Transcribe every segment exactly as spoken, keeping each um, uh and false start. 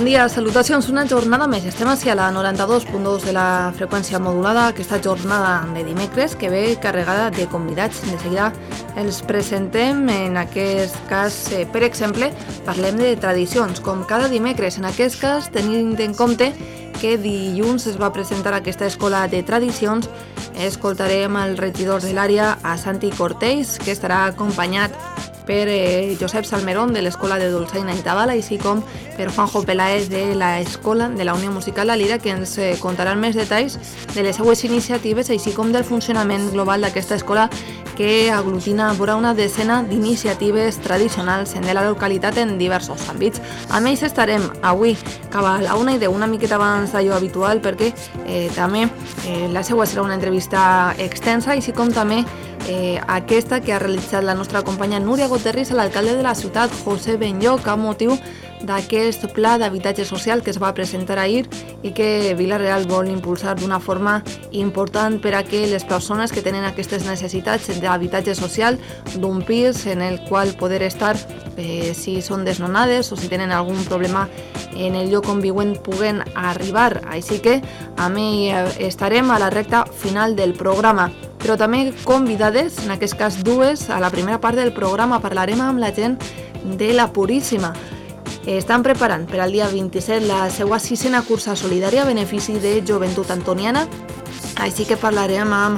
dia, salutacions, una jornada més. Estem a la noranta-dos punt dos de la freqüència modulada, aquesta jornada de dimecres que ve carregada de convidats. De seguida els presentem, en aquest cas, eh, per exemple, parlem de tradicions, com cada dimecres. En aquest cas, tenint en compte que dilluns es va presentar aquesta escola de tradicions, escoltarem el regidor de l'àrea, a Santi Cortells, que estarà acompanyat per eh, Josep Salmerón de l'Escola de Dolçaina i Tabal, així com per Juanjo Peláez de l'Escola de la Unió Musical La Lira, que ens eh, contaran més detalls de les seues iniciatives, així com del funcionament global d'aquesta escola que aglutina vora una decena d'iniciatives tradicionals de la localitat en diversos àmbits. A més, estarem avui cap a la una i deu, una miqueta abans d'allò habitual, perquè eh, també eh, la seua serà una entrevista extensa, així com també Eh, aquesta que ha realitzat la nostra companya Núria Goterris a l'alcalde de la ciutat, José Benlloc, a motiu d'aquest pla d'habitatge social que es va presentar ahir i que Vila-real vol impulsar d'una forma important per a que les persones que tenen aquestes necessitats d'habitatge social, d'un pis en el qual poder estar, eh, si són desnonades o si tenen algun problema en el lloc on viuen, puguen arribar. Així que a mi estarem a la recta final del programa, però també convidades, en aquest cas dues. A la primera part del programa parlarem amb la gent de la Puríssima. Estan preparant per al dia vint-i-set la seva sisena cursa solidària a benefici de Joventut Antoniana, així que parlarem amb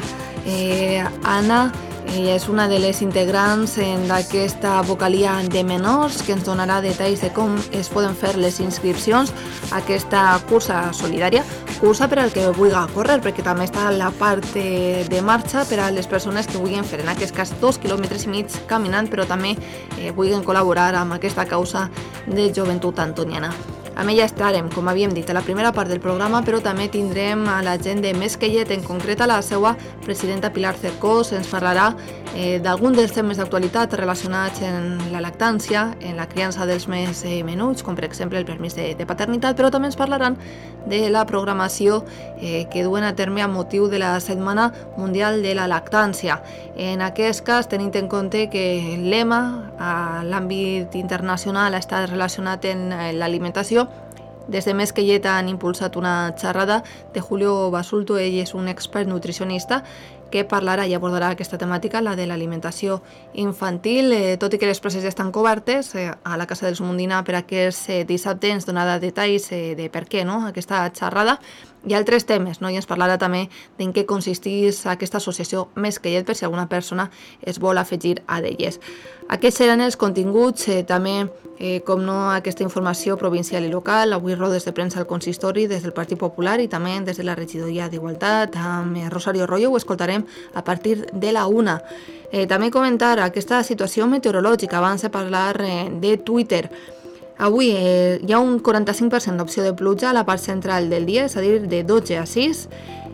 eh, Anna. Ella és una de les integrants d'aquesta vocalia de menors, que ens donarà detalls de com es poden fer les inscripcions a aquesta cursa solidària, cursa per al que vulgui córrer, perquè també està la part de marxa per a les persones que vulguin fer, en aquest cas, dos quilòmetres i mig caminant, però també eh, vulguin col·laborar amb aquesta causa de Joventut Antoniana. Amb ella estarem, com havíem dit, a la primera part del programa, però també tindrem a la gent de Mesquellet, en concret a la seva presidenta Pilar Cercós. Ens parlarà eh, d'algun dels temes d'actualitat relacionats en la lactància, en la criança dels més eh, menuts, com per exemple el permís de, de paternitat, però també ens parlaran de la programació eh, que duen a terme a motiu de la Setmana Mundial de la Lactància. En aquest cas, tenint en compte que l'EMA, a l'àmbit internacional, ha estat relacionat en l'alimentació, des de Mesquellet han impulsat una xerrada de Julio Basulto. Ell és un expert nutricionista que parlarà i abordarà aquesta temàtica, la de l'alimentació infantil. Eh, tot i que les places ja estan cobertes, eh, a la Casa del Somondina per aquest eh, dissabte ens donarà detalls eh, de per què, no?, aquesta xerrada i altres temes, no? I ens parlarà també d'en què consisteix aquesta associació Mesquellet, per si alguna persona es vol afegir a d'elles. Aquests seran els continguts, eh, també, eh, com no, aquesta informació provincial i local. Avui rodes de premsa al consistori des del Partit Popular i també des de la regidoria d'Igualtat amb eh, Rosario Royo. Ho escoltarem a partir de la una. Eh, també comentar aquesta situació meteorològica abans de parlar eh, de Twitter. Avui eh, hi ha un quaranta-cinc per cent d'opció de pluja a la part central del dia, és a dir, de dotze a sis,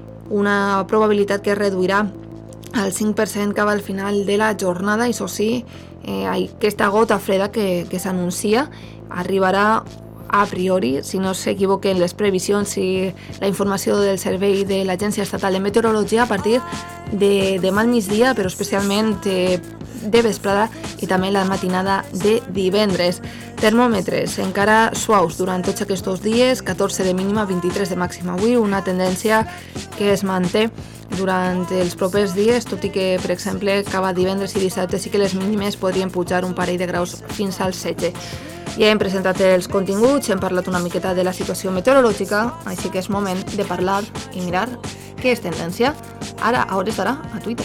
una probabilitat que es reduirà al cinc per cent cap al final de la jornada. Això sí, eh, aquesta gota freda que, que s'anuncia arribarà a priori, si no s'equivoquen les previsions i la informació del servei de l'Agència Estatal de Meteorologia, a partir de demà al migdia, però especialment de, de vesprada i també la matinada de divendres. Termòmetres encara suaus durant tots aquests dies, catorze de mínima, vint-i-tres de màxima avui, una tendència que es manté durant els propers dies, tot i que, per exemple, cada divendres i dissabte sí que les mínimes podrien pujar un parell de graus fins als setze. Ja hem presentat els continguts, hem parlat una miqueta de la situació meteorològica, així que és moment de parlar i mirar què és tendència. Ara, a hores d'ara, a Twitter.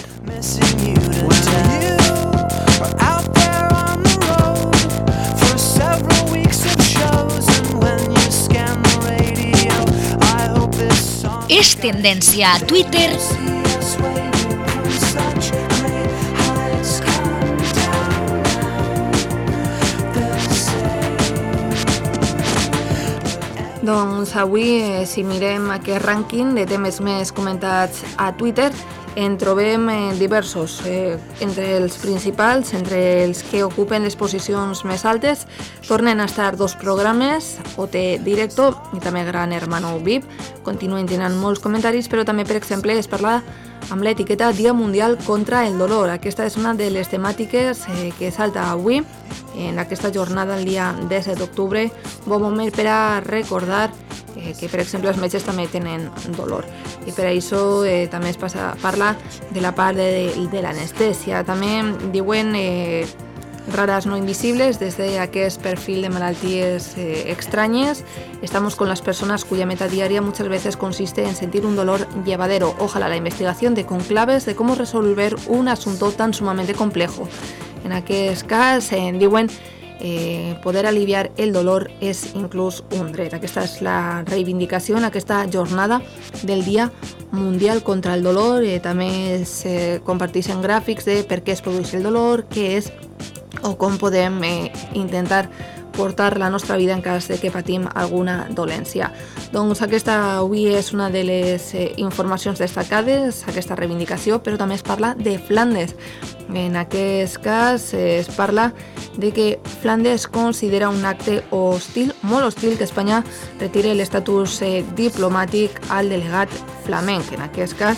És tendència a Twitter. Doncs avui, eh, si mirem aquest rànquing de temes més comentats a Twitter, en trobem eh, diversos. Eh, entre els principals, entre els que ocupen les posicions més altes, tornen a estar dos programes, O T Directo i també Gran Hermano V I P. Continuen tenint molts comentaris, però també, per exemple, es parla amb l'etiqueta Dia Mundial contra el Dolor. Aquesta és una de les temàtiques eh, que salta avui en aquesta jornada, el dia disset d'octubre. Bon moment per a recordar eh, que, per exemple, els metges també tenen dolor. I per això eh, també es passa, parla de la part de, de l'anestèsia. També diuen eh, raras no invisibles desde aquest perfil de malalties eh, extrañas. Estamos con las personas cuya meta diaria muchas veces consiste en sentir un dolor llevadero. Ojalá la investigación de conclaves de cómo resolver un asunto tan sumamente complejo. En aquest cas eh, diuen eh, poder aliviar el dolor és inclús un dret. Aquesta és la reivindicació en aquesta jornada del Dia Mundial contra el Dolor. Eh, també es eh, comparteixen gràfics de per què es produeix el dolor, què és o com podem eh, intentar portar la nostra vida en cas de que patim alguna dolència. Doncs aquesta avui és una de les eh, informacions destacades, aquesta reivindicació, però també es parla de Flandes. En aquest cas eh, es parla de que Flandes considera un acte hostil, molt hostil, que Espanya retire l'estatus eh, diplomàtic al delegat flamenc. En aquest cas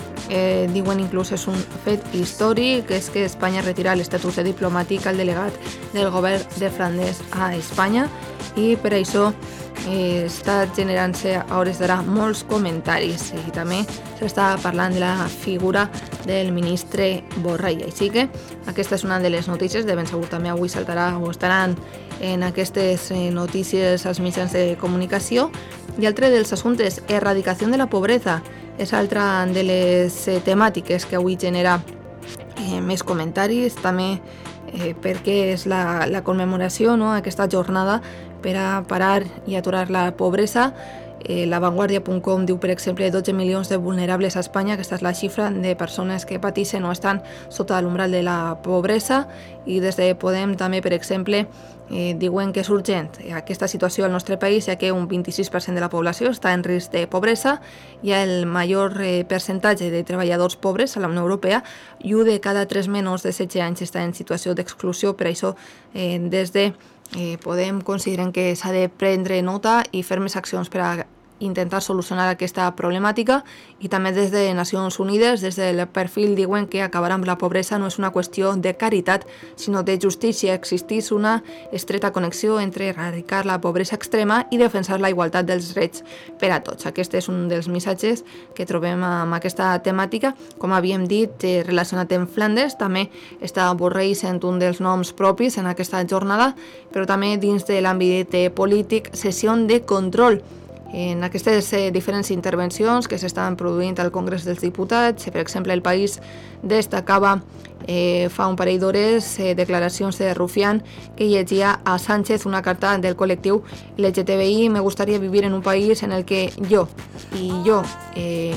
Eh, diuen inclús és un fet històric, que és que Espanya retira l'estatus de diplomàtic al delegat del govern de Flandes a Espanya, i per això eh, està generant-se a hores d'ara molts comentaris, i també s'està parlant de la figura del ministre Borrell. Així que aquesta és una de les notícies, de ben segur també avui saltarà o estaran en aquestes eh, notícies als mitjans de comunicació. I altre dels assumptes, erradicació de la pobresa, és altra de les eh, temàtiques que avui genera eh, més comentaris, també eh, perquè és la, la commemoració, no?, aquesta jornada per a parar i aturar la pobresa. Eh, la vanguardia punt com diu, per exemple, dotze milions de vulnerables a Espanya. Aquesta és la xifra de persones que pateixen o estan sota l'umbral de la pobresa. I des de Podem també, per exemple, eh, diuen que és urgent aquesta situació al nostre país, ja que un vint-i-sis per cent de la població està en risc de pobresa, hi ha el major eh, percentatge de treballadors pobres a la Unió Europea i un de cada tres menors de setze anys està en situació d'exclusió. Per això, eh, des de eh, Podem consideren que s'ha de prendre nota i fer més accions per a intentar solucionar aquesta problemàtica, i també des de Nacions Unides, des del perfil, diuen que acabar amb la pobresa no és una qüestió de caritat, sinó de justícia. Existeix una estreta connexió entre erradicar la pobresa extrema i defensar la igualtat dels drets per a tots. Aquest és un dels missatges que trobem amb aquesta temàtica. Com havíem dit, eh, relacionat amb Flandes, també està Borrell sent un dels noms propis en aquesta jornada, però també dins de l'àmbit polític, sessió de control. En aquestes eh, diferents intervencions que s'estan produint al Congrés dels Diputats, per exemple, El País destacava eh, fa un parell d'hores eh, declaracions de Rufián, que llegia a Sánchez una carta del col·lectiu L G T B I. Me gustaría vivir en un país en el que yo y yo eh,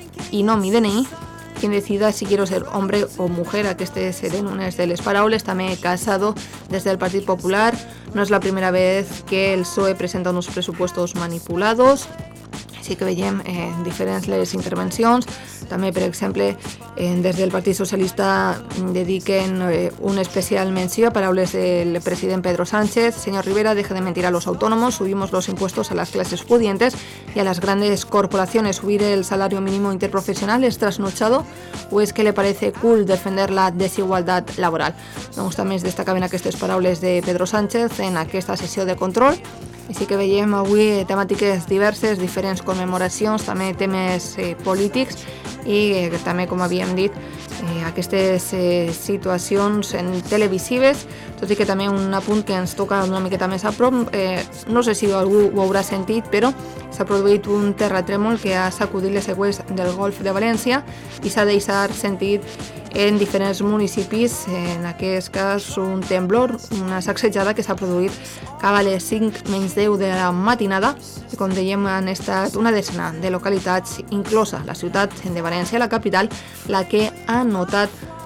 y no mi D N I, quien decida si quiero ser hombre o mujer. Aquestes eren unes de les paraules. També Casado, des del Partit Popular: no és la primera vez que el P S O E presenta uns pressupostos manipulados. Així que veiem eh, diferents les intervencions. També, per exemple, eh, des del Partit Socialista dediquen eh, una especial menció a paraules del president Pedro Sánchez. Señor Rivera, deje de mentir a los autónomos, subimos los impuestos a las clases pudientes y a las grandes corporaciones. ¿Subir el salario mínimo interprofesional es trasnochado o es que le parece cool defender la desigualdad laboral? Doncs també es destacaven aquestes paraules de Pedro Sánchez en aquesta sessió de control. Així que veiem avui temàtiques diverses, diferents commemoracions, també temes eh, polítics i eh, també, com havíem dit, eh, aquestes eh, situacions en televisives, tot i que també un apunt que ens toca una miqueta més a prop. Eh, no sé si algú ho haurà sentit, però s'ha produït un terratrèmol que ha sacudit les aigües del Golf de València i s'ha deixat sentit en diferents municipis. En aquest cas, un temblor, una sacsejada que s'ha produït cap a les cinc menys deu de la matinada, i com dèiem, han estat una desena de localitats, inclosa la ciutat de València, la capital, la que ha notat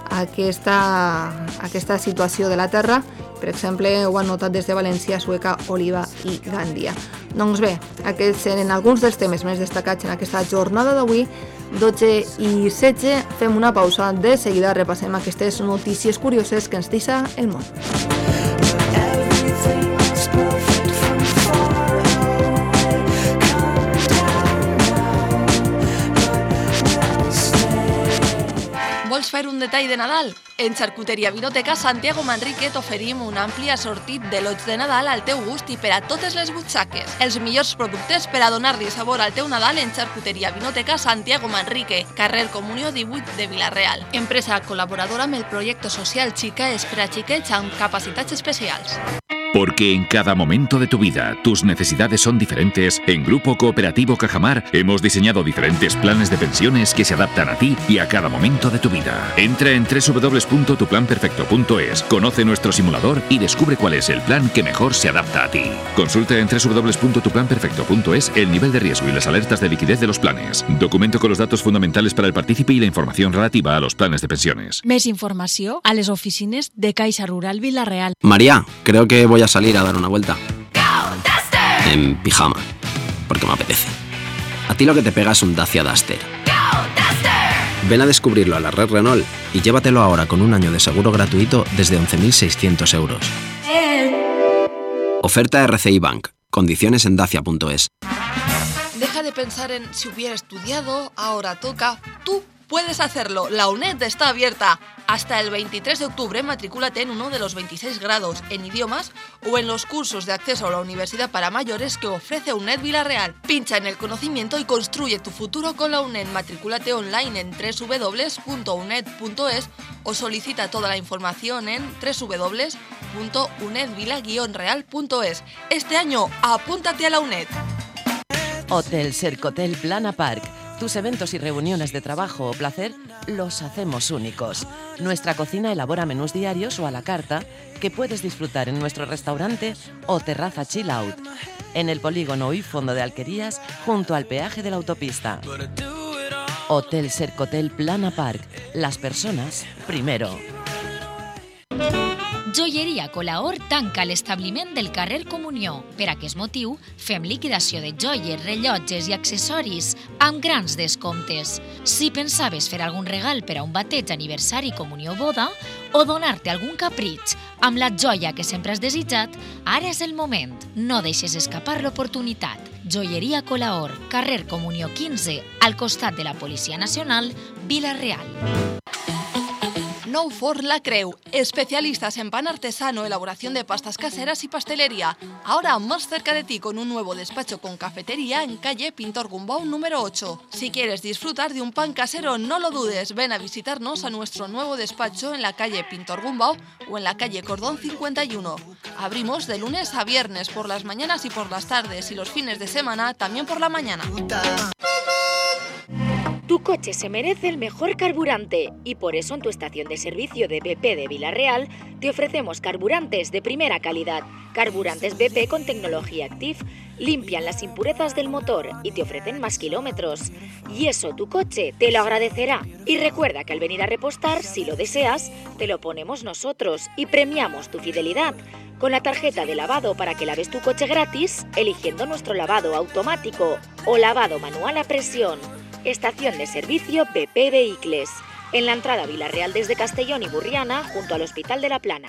aquesta, aquesta situació de la terra. Per exemple, ho han notat des de València, Sueca, Oliva i Gàndia. Doncs bé, aquests eren alguns dels temes més destacats en aquesta jornada d'avui. dotze i setze, fem una pausa. De seguida repassem aquestes notícies curioses que ens deixa el món. Vols fer un detall de Nadal? En Xarcuteria Vinoteca Santiago Manrique t'oferim un ampli assortit de lots de Nadal al teu gust i per a totes les butxaques. Els millors productes per a donar-li sabor al teu Nadal en Xarcuteria Vinoteca Santiago Manrique, carrer Comunió divuit de Vila-real. Empresa col·laboradora amb el projecte social Xiquets per a xiquets amb capacitats especials. Porque en cada momento de tu vida tus necesidades son diferentes, en Grupo Cooperativo Cajamar hemos diseñado diferentes planes de pensiones que se adaptan a ti y a cada momento de tu vida. Entra en doble u doble u doble u punto tu plan perfecto punto es, conoce nuestro simulador y descubre cuál es el plan que mejor se adapta a ti. Consulta en doble u doble u doble u punto tu plan perfecto punto es el nivel de riesgo y las alertas de liquidez de los planes. Documento con los datos fundamentales para el partícipe y la información relativa a los planes de pensiones. Més informació a les oficines de Caixa Rural Vila-real. María, creo que voy a salir a dar una vuelta. En pijama, porque me apetece. A ti lo que te pega es un Dacia Duster. Ven a descubrirlo a la red Renault y llévatelo ahora con un año de seguro gratuito desde once mil seiscientos euros. Oferta R C I Bank. Condiciones en dacia punto es. Deja de pensar en si hubiera estudiado, ahora toca. Tú puedes hacerlo. La UNED está abierta. Hasta el veintitrés de octubre matricúlate en uno de los veintiséis grados en idiomas o en los cursos de acceso a la universidad para mayores que ofrece UNED Vila-real. Pincha en el conocimiento y construye tu futuro con la UNED. Matricúlate online en doble u doble u doble u punto uned punto es o solicita toda la información en doble u doble u doble u punto uned vila guion real punto es. Este año, apúntate a la UNED. Hotel Sercotel Plana Park. Tus eventos y reuniones de trabajo o placer los hacemos únicos. Nuestra cocina elabora menús diarios o a la carta que puedes disfrutar en nuestro restaurante o terraza chill out. En el polígono y fondo de Alquerías, junto al peaje de la autopista. Hotel Sercotel Plana Park. Las personas primero. Joieria Colaor tanca l'establiment del carrer Comunió. Per aquest motiu, fem liquidació de joies, rellotges i accessoris amb grans descomptes. Si pensaves fer algun regal per a un bateig, aniversari, comunió o boda, o donar-te algun capritx amb la joia que sempre has desitjat, ara és el moment. No deixes escapar l'oportunitat. Joieria Colaor, carrer Comunió quinze, al costat de la Policia Nacional, Vila-real. Nou Forn La Creu, especialistas en pan artesano, elaboración de pastas caseras y pastelería. Ahora más cerca de ti con un nuevo despacho con cafetería en calle Pintor Gumbau número ocho. Si quieres disfrutar de un pan casero, no lo dudes, ven a visitarnos a nuestro nuevo despacho en la calle Pintor Gumbau o en la calle Cordón cincuenta y uno. Abrimos de lunes a viernes por las mañanas y por las tardes y los fines de semana también por la mañana. Tu coche se merece el mejor carburante y por eso en tu estación de servicio de B P de Vila-real te ofrecemos carburantes de primera calidad. Carburantes B P con tecnología Active limpian las impurezas del motor y te ofrecen más kilómetros. Y eso tu coche te lo agradecerá. Y recuerda que al venir a repostar, si lo deseas, te lo ponemos nosotros y premiamos tu fidelidad con la tarjeta de lavado para que laves tu coche gratis eligiendo nuestro lavado automático o lavado manual a presión. Estación de servicio B P Vehicles, en la entrada a Vila-real desde Castellón y Burriana, junto al Hospital de la Plana.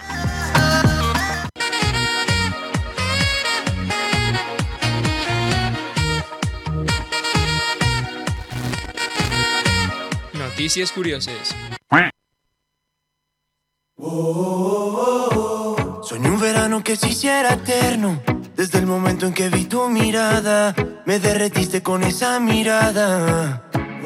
Noticias curiosas. Soñé un verano que se hiciera eterno. Desde el momento en que vi tu mirada, me derretiste con esa mirada.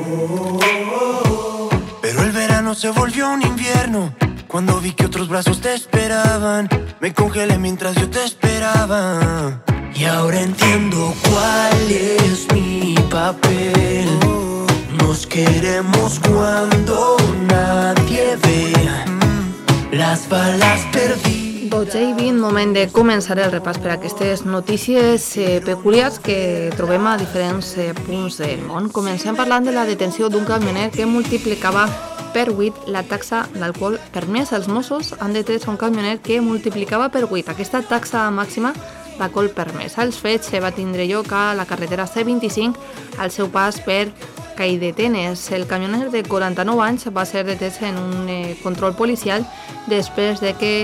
Pero el verano se volvió un invierno. Cuando vi que otros brazos te esperaban, me congelé mientras yo te esperaba. Y ahora entiendo cuál es mi papel. Nos queremos cuando nadie ve. Las balas perdidas. Doncs ja hi havia un moment de començar el repàs per a aquestes notícies eh, peculiars que trobem a diferents eh, punts del món. Comencem parlant de la detenció d'un camioner que multiplicava per vuit la taxa d'alcohol permès. Els Mossos han detret un camioner que multiplicava per vuit aquesta taxa màxima d'alcohol permès. Els fets va tindre lloc a la carretera C vint-i-cinc al seu pas per Calldetenes. El camioner de quaranta-nou anys va ser detret en un eh, control policial després de que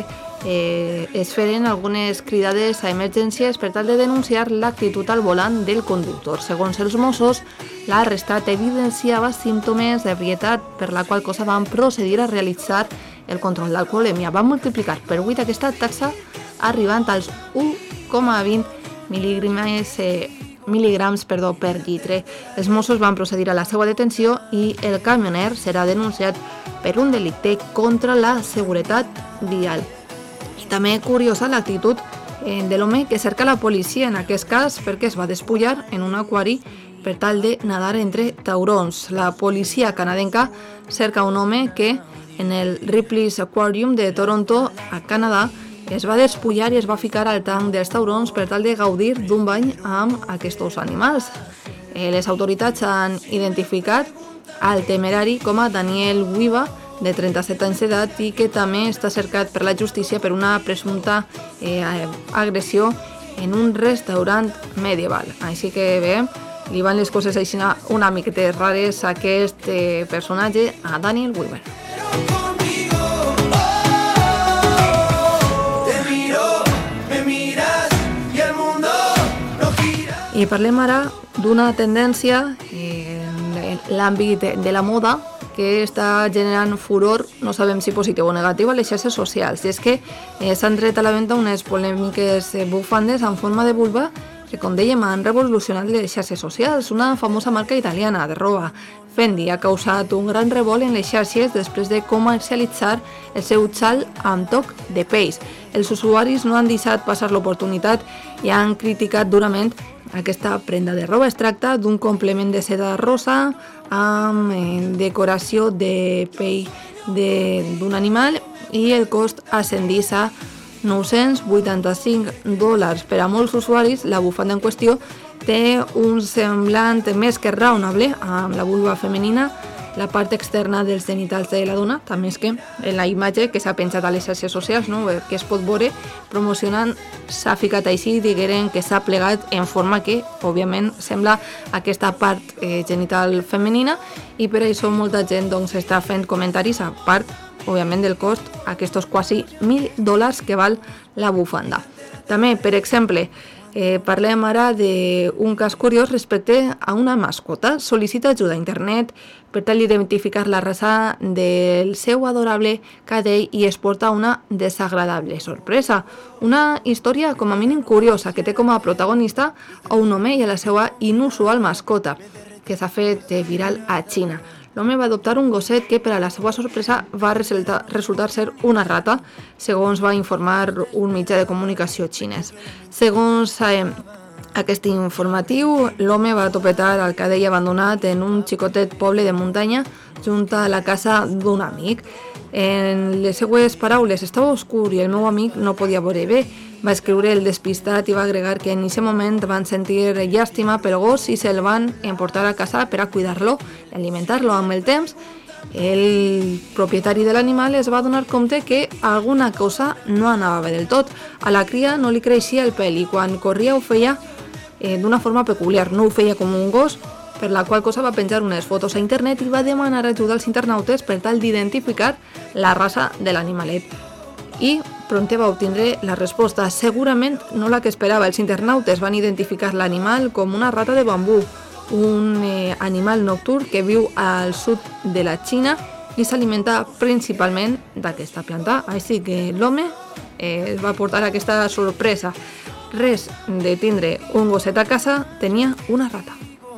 eh, es feren algunes cridades a emergències per tal de denunciar l'actitud al volant del conductor. Segons els Mossos, l'arrestat evidenciava símptomes d'ebrietat, per la qual cosa van procedir a realitzar el control d'alcoholèmia. Van multiplicar per vuit aquesta taxa, arribant als u coma vint mil·ligrams eh, mil·ligrams perdó, per litre. Els Mossos van procedir a la seva detenció i el camioner serà denunciat per un delicte contra la seguretat vial. I també curiosa l'actitud de l'home que cerca la policia en aquest cas, perquè es va despullar en un aquari per tal de nadar entre taurons. La policia canadenca cerca un home que en el Ripley's Aquarium de Toronto, a Canadà, es va despullar i es va ficar al tanc dels taurons per tal de gaudir d'un bany amb aquests animals. Eh, les autoritats han identificat al temerari com a Daniel Wiva, de trenta-set anys d'edat, i que també està cercat per la justícia per una presumpta eh, agressió en un restaurant medieval. Així que bé, li van les coses així una miqueta rares a aquest eh, personatge, a Daniel Wiva. I parlem ara d'una tendència en l'àmbit de la moda que està generant furor, no sabem si positiu o negatiu, a les xarxes socials. I és que eh, s'han tret a la venda unes polèmiques bufandes en forma de vulva que, com dèiem, han revolucionat les xarxes socials. Una famosa marca italiana de roba, Fendi, ha causat un gran revolt en les xarxes després de comercialitzar el seu xal amb toc de peix. Els usuaris no han deixat passar l'oportunitat i han criticat durament aquesta prenda de roba. Es tracta d'un complement de seda rosa amb eh, decoració de pell d'un animal i el cost ascendís a nou-cents vuitanta-cinc dòlars. Per a molts usuaris, la bufanda en qüestió té un semblant més que raonable amb la vulva femenina, la part externa dels genitals de la dona, també és que en la imatge que s'ha penjat a les xarxes socials, no, que es pot veure promocionant, s'ha ficat així, digueren que s'ha plegat en forma que, òbviament, sembla aquesta part eh, genital femenina, i per això molta gent doncs, està fent comentaris a part, òbviament, del cost, aquests quasi mil dòlars que val la bufanda. També, per exemple, Eh, parlem ara d'un cas curiós respecte a una mascota. Sol·licita ajuda a internet per tal d'identificar la raça del seu adorable cadell i es porta una desagradable sorpresa. Una història com a mínim curiosa que té com a protagonista a un home i a la seva inusual mascota que s'ha fet viral a Xina. L'home va adoptar un gosset que, per a la seva sorpresa, va resultar, resultar ser una rata, segons va informar un mitjà de comunicació xinès. Segons eh, aquest informatiu, l'home va topetar el cadell abandonat en un xicotet poble de muntanya junt a la casa d'un amic. En les seues paraules, estava oscur i el meu amic no podia veure bé. Va escriure el despistat i va agregar que en aquest moment van sentir llàstima pel gos i se'l van emportar a casa per a cuidar-lo i alimentar-lo. Amb el temps, el propietari de l'animal es va donar compte que alguna cosa no anava bé del tot. A la cria no li creixia el pèl i quan corria ho feia eh, d'una forma peculiar, no ho feia com un gos, per la qual cosa va penjar unes fotos a internet i va demanar ajuda als internautes per tal d'identificar la raça de l'animalet. I prompte va obtindre la resposta, segurament no la que esperava. Els internautes van identificar l'animal com una rata de bambú, un eh, animal nocturn que viu al sud de la Xina i s'alimenta principalment d'aquesta planta. Així que l'home eh, va portar aquesta sorpresa. Res de tindre un gosset a casa, tenia una rata.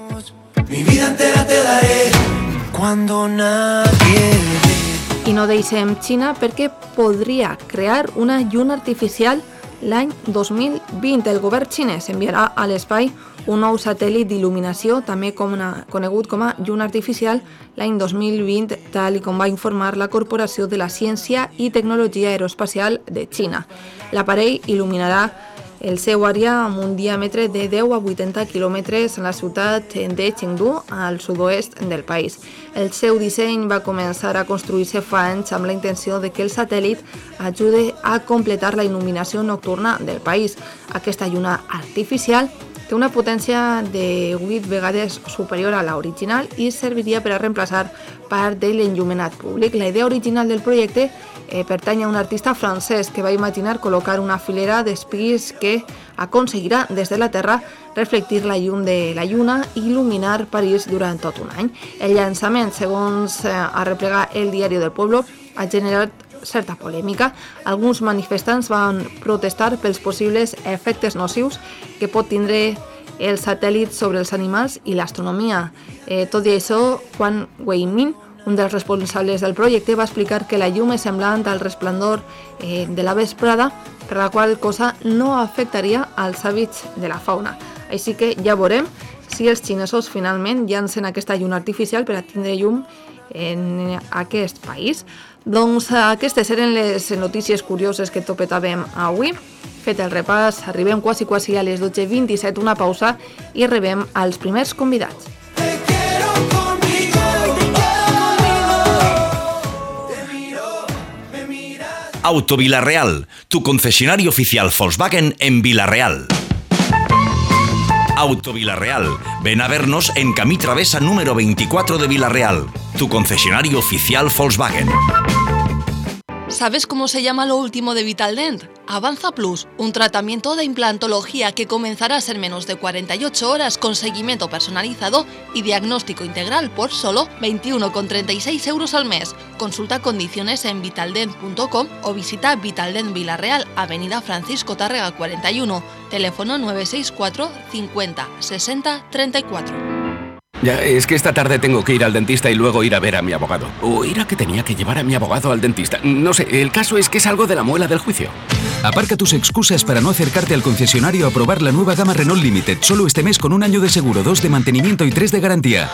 Mi vida entera te daré cuando nadie ve. I no deixem Xina perquè podria crear una lluna artificial l'any dos mil vint. El govern xinès enviarà a l'espai un nou satèl·lit d'il·luminació, també com una, conegut com a lluna artificial, l'any dos mil vint, tal i com va informar la Corporació de la Ciència i Tecnologia Aeroespacial de Xina. L'aparell il·luminarà el seu àrea amb un diàmetre de deu a vuitanta quilòmetres en la ciutat de Chengdu, al sud-oest del país. El seu disseny va començar a construir-se fa anys amb la intenció de que el satèl·lit ajude a completar la il·luminació nocturna del país. Aquesta lluna artificial té una potència de vuit vegades superior a l'original i serviria per a reemplaçar part de l'enllumenat públic. La idea original del projecte eh, pertany a un artista francès que va imaginar col·locar una filera d'espis que aconseguirà des de la Terra reflectir la llum de la Lluna i il·luminar París durant tot un any. El llançament, segons eh, ha replegat el Diari del Pueblo, ha generat certa polèmica. Alguns manifestants van protestar pels possibles efectes nocius que pot tindre el satèl·lit sobre els animals i l'astronomia. Eh, tot i això, Juan Weimin, un dels responsables del projecte, va explicar que la llum és semblant al resplendor eh, de la vesprada, per la qual cosa no afectaria als hàbits de la fauna. Així que ja veurem si els xinesos finalment llancen aquesta llum artificial per a tindre llum en aquest país. Doncs aquestes eren les notícies curioses que topetàvem avui. Fet el repàs, arribem quasi quasi a les dotze vint-i-set, una pausa i rebem als primers convidats. Auto Vilarreal, tu concesionario oficial Volkswagen en Vilarreal. Auto Vilarreal, ven a vernos en Camí Travesa número veinticuatro de Vilarreal, tu concesionario oficial Volkswagen. ¿Sabes cómo se llama lo último de Vitaldent? Avanza Plus, un tratamiento de implantología que comenzará en menos de cuarenta y ocho horas con seguimiento personalizado y diagnóstico integral por solo veintiuno con treinta y seis euros al mes. Consulta condiciones en vitaldent punto com o visita Vitaldent Vilarreal, Avenida Francisco Tárrega cuarenta y uno, teléfono nueve seis cuatro cincuenta sesenta treinta y cuatro. Ya, es que esta tarde tengo que ir al dentista y luego ir a ver a mi abogado. O era que tenía que llevar a mi abogado al dentista. No sé, el caso es que es algo de la muela del juicio. Aparca tus excusas para no acercarte al concesionario a probar la nueva gama Renault Limited. Solo este mes con un año de seguro, dos de mantenimiento y tres de garantía.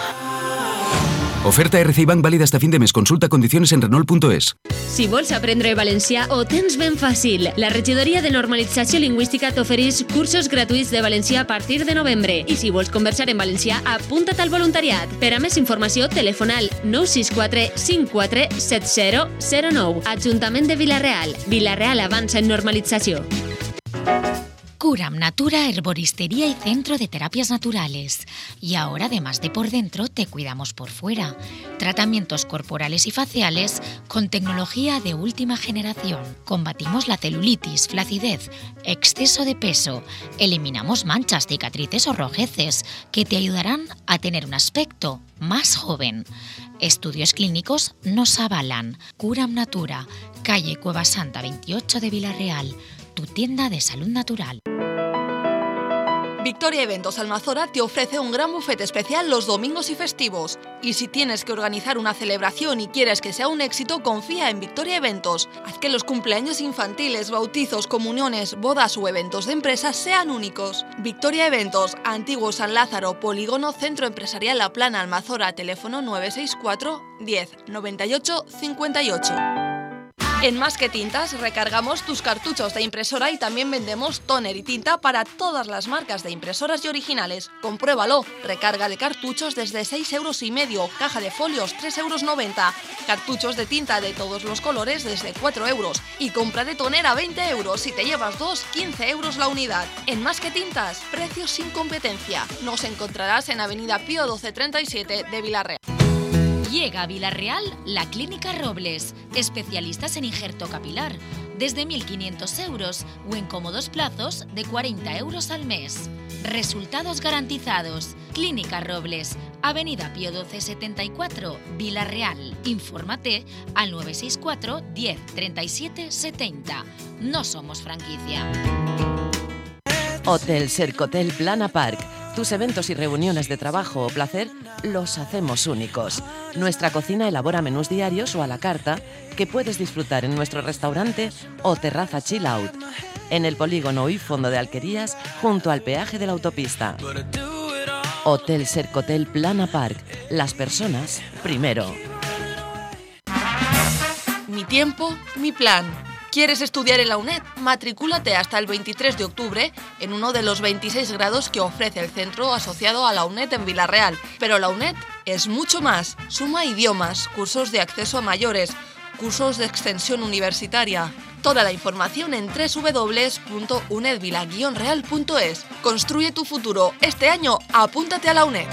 Oferta R C I Bank válida hasta fin de mes. Consulta condiciones en Renault punto es. Si vols aprendre valencià, ho tens ben fàcil. La regidoria de normalització lingüística t'ofereix cursos gratuïts de valencià a partir de novembre. I si vols conversar en valencià, apunta't al voluntariat. Per a més informació, telefona al nou sis quatre cinc quatre set zero zero nou. Ajuntament de Vilareal. Vilareal avança en normalització. Curam Natura, herboristería y centro de terapias naturales. Y ahora, además de por dentro, te cuidamos por fuera. Tratamientos corporales y faciales con tecnología de última generación. Combatimos la celulitis, flacidez, exceso de peso. Eliminamos manchas, cicatrices o rojeces que te ayudarán a tener un aspecto más joven. Estudios clínicos nos avalan. Curam Natura, calle Cueva Santa veintiocho de Vilarreal. Tu tienda de salud natural. Victoria Eventos Almazora te ofrece un gran buffet especial los domingos y festivos. Y si tienes que organizar una celebración y quieres que sea un éxito, confía en Victoria Eventos. Haz que los cumpleaños infantiles, bautizos, comuniones, bodas o eventos de empresas sean únicos. Victoria Eventos, Antiguo San Lázaro, Polígono Centro Empresarial La Plana, Almazora, teléfono nueve seis cuatro diez noventa y ocho cincuenta y ocho. En Más que Tintas recargamos tus cartuchos de impresora y también vendemos tóner y tinta para todas las marcas de impresoras y originales. Compruébalo, recarga de cartuchos desde seis euros y medio, caja de folios tres euros noventa, cartuchos de tinta de todos los colores desde cuatro euros y compra de tóner a veinte euros. Si te llevas dos, quince euros la unidad. En Más que Tintas, precios sin competencia. Nos encontrarás en Avenida Pío doce treinta y siete de Vilarreal. Llega a Vilarreal la Clínica Robles, especialistas en injerto capilar, desde mil quinientos euros o en cómodos plazos de cuarenta euros al mes. Resultados garantizados. Clínica Robles, Avenida Pío doce setenta y cuatro, Vilarreal. Infórmate al nueve seis cuatro diez treinta y siete setenta. No somos franquicia. Hotel Sercotel Plana Park. Tus eventos y reuniones de trabajo o placer los hacemos únicos. Nuestra cocina elabora menús diarios o a la carta que puedes disfrutar en nuestro restaurante o terraza chill out. En el polígono y fondo de Alquerías, junto al peaje de la autopista. Hotel Sercotel Plana Park. Las personas primero. Mi tiempo, mi plan. ¿Quieres estudiar en la UNED? Matricúlate hasta el veintitrés de octubre en uno de los veintiséis grados que ofrece el centro asociado a la UNED en Vilarreal. Pero la UNED es mucho más. Suma idiomas, cursos de acceso a mayores, cursos de extensión universitaria, Toda la información en doble u doble u doble u punto uned vila guion real punto es. Construye tu futuro. Este año, apúntate a la UNED.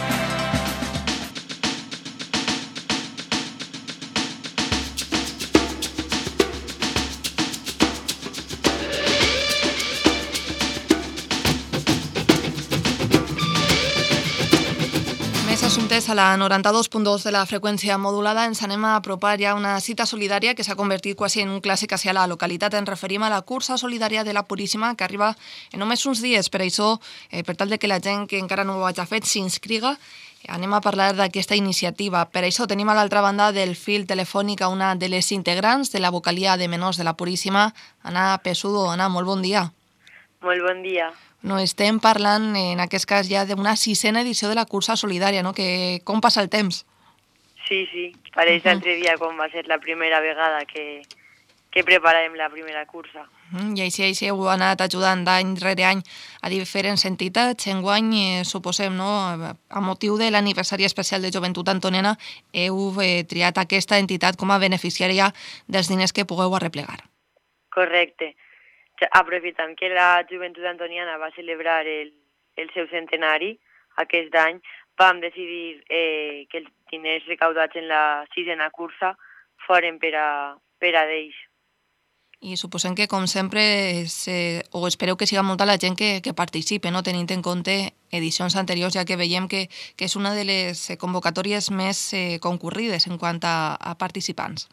Assumptes a la noranta-dos punt dos de la freqüència modulada ens anem a apropar ja una cita solidària que s'ha convertit quasi en un clàssic hacia la localitat. Ens referim a la cursa solidària de la Puríssima que arriba en només uns dies. Per això, eh, per tal de que la gent que encara no ho hagi fet s'inscriga, anem a parlar d'aquesta iniciativa. Per això tenim a l'altra banda del fil telefònic a una de les integrants de la vocalia de menors de la Puríssima, Anna Pesudo. Anna, molt bon dia. Molt bon dia. No, estem parlant, en aquest cas, ja d'una sisena edició de la cursa solidària, no? Que com passa el temps? Sí, sí, pareix l'altre dia quan va ser la primera vegada que, que preparàvem la primera cursa. Mm, I així, així heu anat ajudant d'any rere any a diferents entitats. Enguany, eh, suposem, no? A motiu de l'aniversari especial de Joventut Antoniana, heu eh, triat aquesta entitat com a beneficiària dels diners que pugueu arreplegar. Correcte. Aprofitant que la Joventut Antoniana va celebrar el, el seu centenari aquest any, vam decidir eh, que els diners recaudats en la sisena cursa foren per a, per a d'ells. I suposem que, com sempre, se, o espereu que siga molta la gent que, que participe, no? Tenint en compte edicions anteriors, ja que veiem que, que és una de les convocatòries més eh, concurrides en quant a, a participants.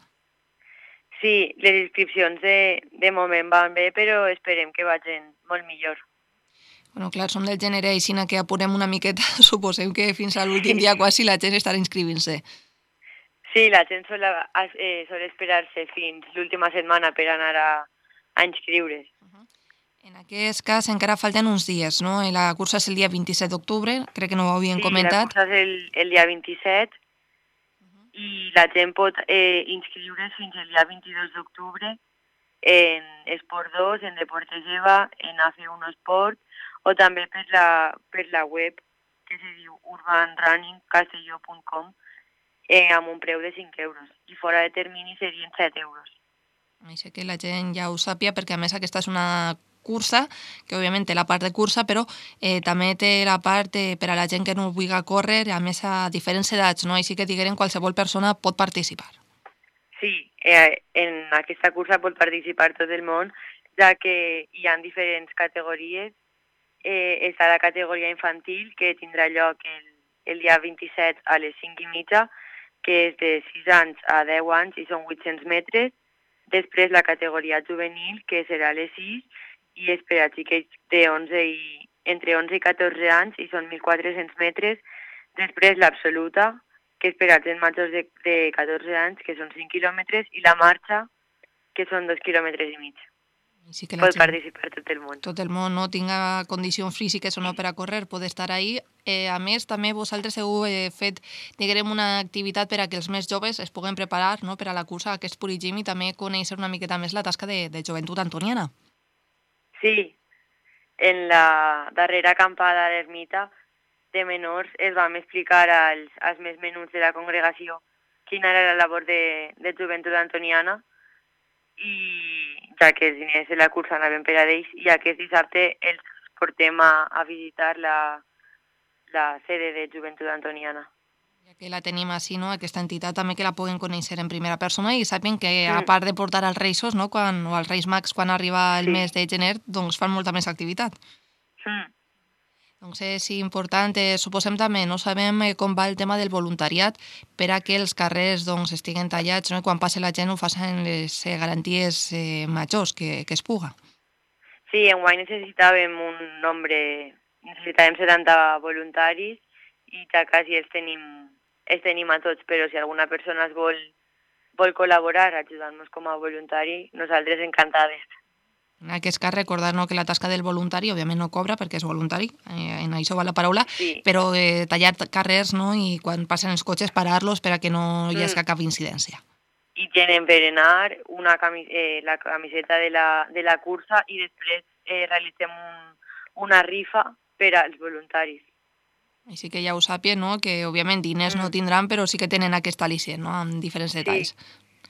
Sí, les inscripcions de, de moment van bé, però esperem que vagin molt millor. Bueno, clar, som del gènere així que apurem una miqueta, suposem que fins a l'últim dia quasi la gent estarà inscrivint-se. Sí, la gent sol, eh, sol esperar-se fins l'última setmana per anar a, a inscriure's. Uh-huh. En aquest cas encara falten uns dies, no? La cursa és el dia vint-i-set d'octubre, crec que no ho havíem sí, comentat. Sí, la cursa és el, el dia vint-i-set, i la gent pot eh, inscriure's fins el dia vint-i-dos d'octubre en Esport dos, en Deportes Eva, en A F uno Sport, o també per la, per la web que se diu urban running castelló punt com eh, amb un preu de cinc euros. I fora de termini serien set euros. Això que la gent ja ho sàpia, perquè a més aquesta és una cursa, que òbviament té la part de cursa, però eh, també té la part eh, per a la gent que no vulgui córrer, a més a diferents edats, no? Així que diguem qualsevol persona pot participar. Sí, eh, en aquesta cursa pot participar tot el món, ja que hi ha diferents categories. Eh, està la categoria infantil, que tindrà lloc el, el dia vint-i-set a les cinc i mitja, que és de sis anys a deu anys i són vuit-cents metres. Després la categoria juvenil, que serà a les sis, i és per a xiquets de onze i, entre onze i catorze anys i són mil quatre-cents metres. Després l'absoluta, que és per a gent majors de, de catorze anys, que són cinc quilòmetres, i la marxa, que són dos quilòmetres i mig. Sí que la pot gent, participar tot el món. Tot el món no tinga condicions físiques o no per a córrer, pot estar ahí. Eh, a més, també vosaltres heu eh, fet, diguem, una activitat per a que els més joves es puguen preparar, no?, per a la cursa, aquest Purigim, i també conèixer una miqueta més la tasca de, de Joventut Antoniana. Sí, en la darrera acampada a l'ermita de menors es vam explicar als, als més menuts de la congregació quina era la labor de, de Joventut Antoniana, i ja que els diners de la cursa anaven per a ells, i aquest dissabte els portem a, a visitar la, la sede de Joventut Antoniana. Ja que la tenim així, no?, aquesta entitat també que la puguen conèixer en primera persona i sàpien que, a part de portar als Reisos, no?, quan, o als Reis Mags quan arriba el sí. mes de gener, doncs fan molta més activitat. Mm. Doncs és important, eh, suposem també, no sabem eh, com va el tema del voluntariat per a que els carrers doncs, estiguen tallats, no?, i quan passi la gent ho facin les eh, garanties eh, majors que, que es puga. Sí, enguany necessitàvem un nombre, necessitàvem setanta voluntaris i ja quasi els tenim, els tenim a tots, però si alguna persona es vol, vol col·laborar ajudant-nos com a voluntari, nosaltres encantades. En aquest cas, recordar no, que la tasca del voluntari, òbviament no cobra perquè és voluntari, eh, en això va la paraula, sí. però eh, tallar carrers, no?, i quan passen els cotxes parar-los per a que no hi hagi mm. cap incidència. I tenen per anar una camis eh, la camiseta de la, de la cursa i després eh, realitzem un, una rifa per als voluntaris. Així que ja ho sàpien, no?, que òbviament diners mm. no tindran, però sí que tenen aquest al·licient, no?, amb diferents detalls. Sí.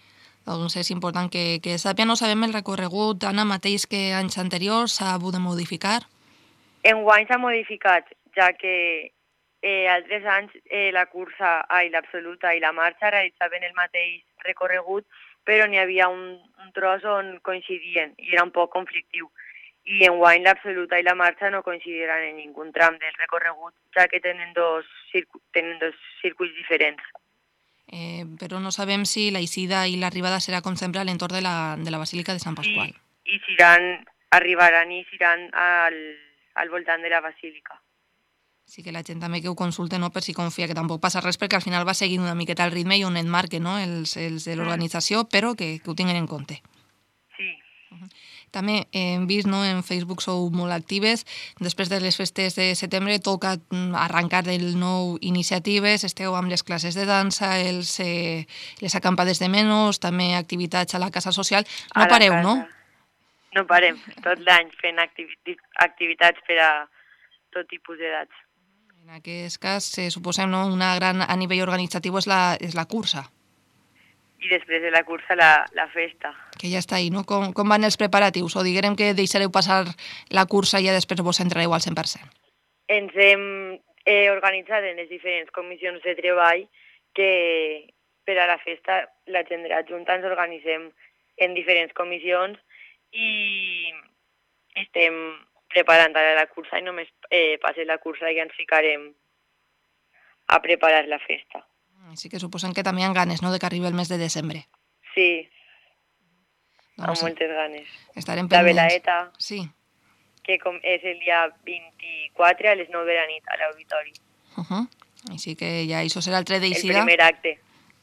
Doncs és important que, que sàpia, no sabem el recorregut, Anna, mateix que anys anteriors s'ha hagut de modificar? Enguany s'ha modificat, ja que eh, altres anys eh, la cursa, ai, l'absoluta i la marxa realitzaven el mateix recorregut, però n'hi havia un, un tros on coincidien i era un poc conflictiu. I enguany l'absoluta i la marxa no coincidiran en ningú tram del recorregut, ja que tenen dos, circu tenen dos circuits diferents. Eh, però no sabem si la eixida i l'arribada serà com sempre a l'entorn de, la, de la Basílica de Sant Pasqual. I, i seran, arribaran i seran al, al voltant de la Basílica. Sí que la gent també que ho consulte, no?, per si confia, que tampoc passa res, perquè al final va seguint una miqueta el ritme i on et marquen, no?, els, els de l'organització, però que, que ho tinguin en compte. Sí. Uh-huh. També hem vist, no, en Facebook sou molt actives, després de les festes de setembre toca arrencar del nou iniciatives, esteu amb les classes de dansa, els, eh, les acampades de menors, també activitats a la casa social. No pareu, casa. No? No parem, tot l'any fent activi activitats per a tot tipus d'edats. En aquest cas, eh, suposem, no, una gran a nivell organitzatiu és la, és la cursa. I després de la cursa, la, la festa. Que ja està ahí, no? Com, com van els preparatius? O diguem que deixareu passar la cursa i ja després vos entrareu al cent per cent? Ens hem eh, organitzat en les diferents comissions de treball que per a la festa la gent de la Junta ens organitzem en diferents comissions i estem preparant ara la cursa i només eh, passi la cursa i ens ficarem a preparar la festa. Així que suposen que també hi ha ganes, no?, de que arribi el mes de desembre. Sí, doncs amb moltes ganes. Estarem la pendents. velaeta, sí. que com és el dia vint-i-quatre a les nou de la nit a l'auditori. Uh -huh. Així que ja això serà el tret d'eixida. El primer acte.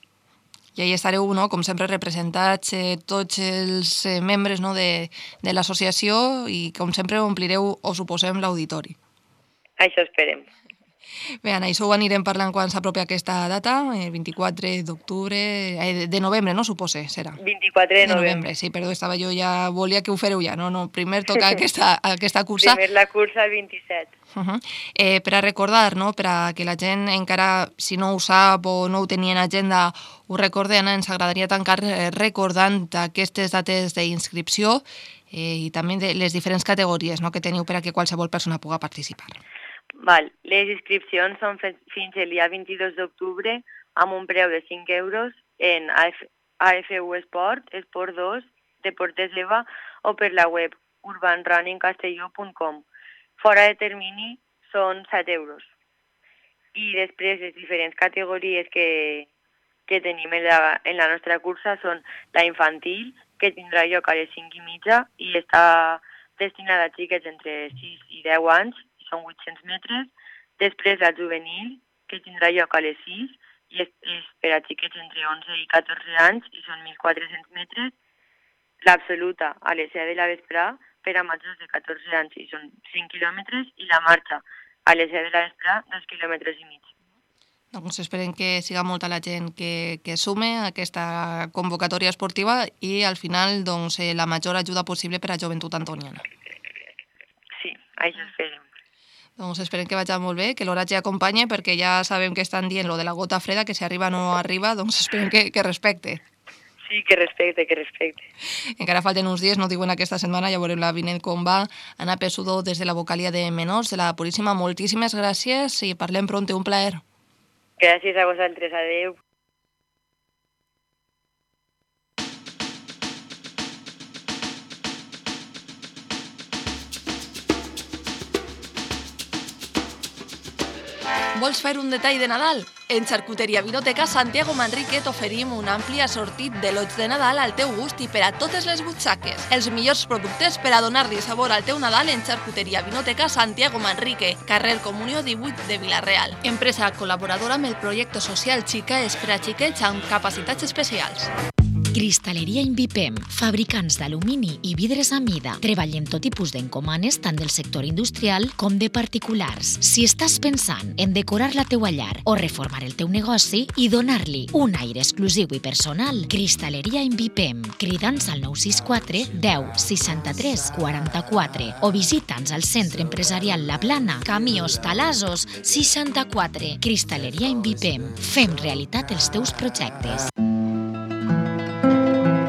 I ahí estareu, no?, com sempre, representats eh, tots els eh, membres, no?, de, de l'associació i, com sempre, omplireu, o suposem, l'auditori. Això esperem. Bé, Anna, això ho anirem parlant quan s'apropi aquesta data, el vint-i-quatre d'octubre, eh, de novembre, no, supose, serà? vint-i-quatre de, de novembre. novembre. Sí, perdó, estava jo ja, volia que ho fareu ja, no, no, primer toca aquesta, aquesta cursa. Primer la cursa el vint-i-set. Uh -huh. eh, per a recordar, no?, per a que la gent encara, si no ho sap o no ho tenia en agenda, ho recordi, Anna, ens agradaria tancar eh, recordant aquestes dates d'inscripció eh, i també de les diferents categories, no?, que teniu per a que qualsevol persona pugui participar. Val. Les inscripcions són fins el dia vint-i-dos d'octubre amb un preu de cinc euros en A F U Esport, Esport dos, Deportes Leva o per la web urban running castelló punt com. Fora de termini són set euros. I després les diferents categories que, que tenim en la, en la nostra cursa són la infantil, que tindrà lloc a les cinc i mitja i està destinada a xiquets entre sis i deu anys, són vuit-cents metres. Després la juvenil, que tindrà lloc a les sis, i és, és per a xiquets entre onze i catorze anys, i són mil quatre-cents metres. L'absoluta, a les set de la vesprà, per a majors de catorze anys, i són cinc quilòmetres, i la marxa, a les set de la vesprà, dos quilòmetres i mig. Doncs esperem que siga molta la gent que, que sume a aquesta convocatòria esportiva i al final doncs, eh, la major ajuda possible per a Joventut Antoniana. Sí, això esperem. Doncs esperem que vagi molt bé, que l'horatge acompanye, perquè ja sabem que estan dient lo de la gota freda, que si arriba o no arriba, doncs esperem que, que respecte. Sí, que respecte, que respecte. Encara falten uns dies, no diuen aquesta setmana, ja veurem la vinent com va. Anna Pesudó, des de la vocalia de menors de la Puríssima, moltíssimes gràcies i parlem pront, un plaer. Gràcies a vosaltres, adeu. Vols fer un detall de Nadal? En Xarcuteria Vinoteca Santiago Manrique t'oferim un ampli assortit de lots de Nadal al teu gust i per a totes les butxaques. Els millors productes per a donar-li sabor al teu Nadal en Xarcuteria Vinoteca Santiago Manrique, carrer Comunió divuit de Vila-real. Empresa col·laboradora amb el projecte social Xica és per a xiquets amb capacitats especials. Cristaleria Invipem, fabricants d'alumini i vidres a mida. Treballem tot tipus d'encomanes tant del sector industrial com de particulars. Si estàs pensant en decorar la teua llar o reformar el teu negoci i donar-li un aire exclusiu i personal, Cristaleria Invipem. Crida'ns al nou sis quatre deu seixanta-tres quaranta-quatre o visita'ns al Centre Empresarial La Plana, Camí Hostalazos seixanta-quatre. Cristaleria Invipem. Fem realitat els teus projectes.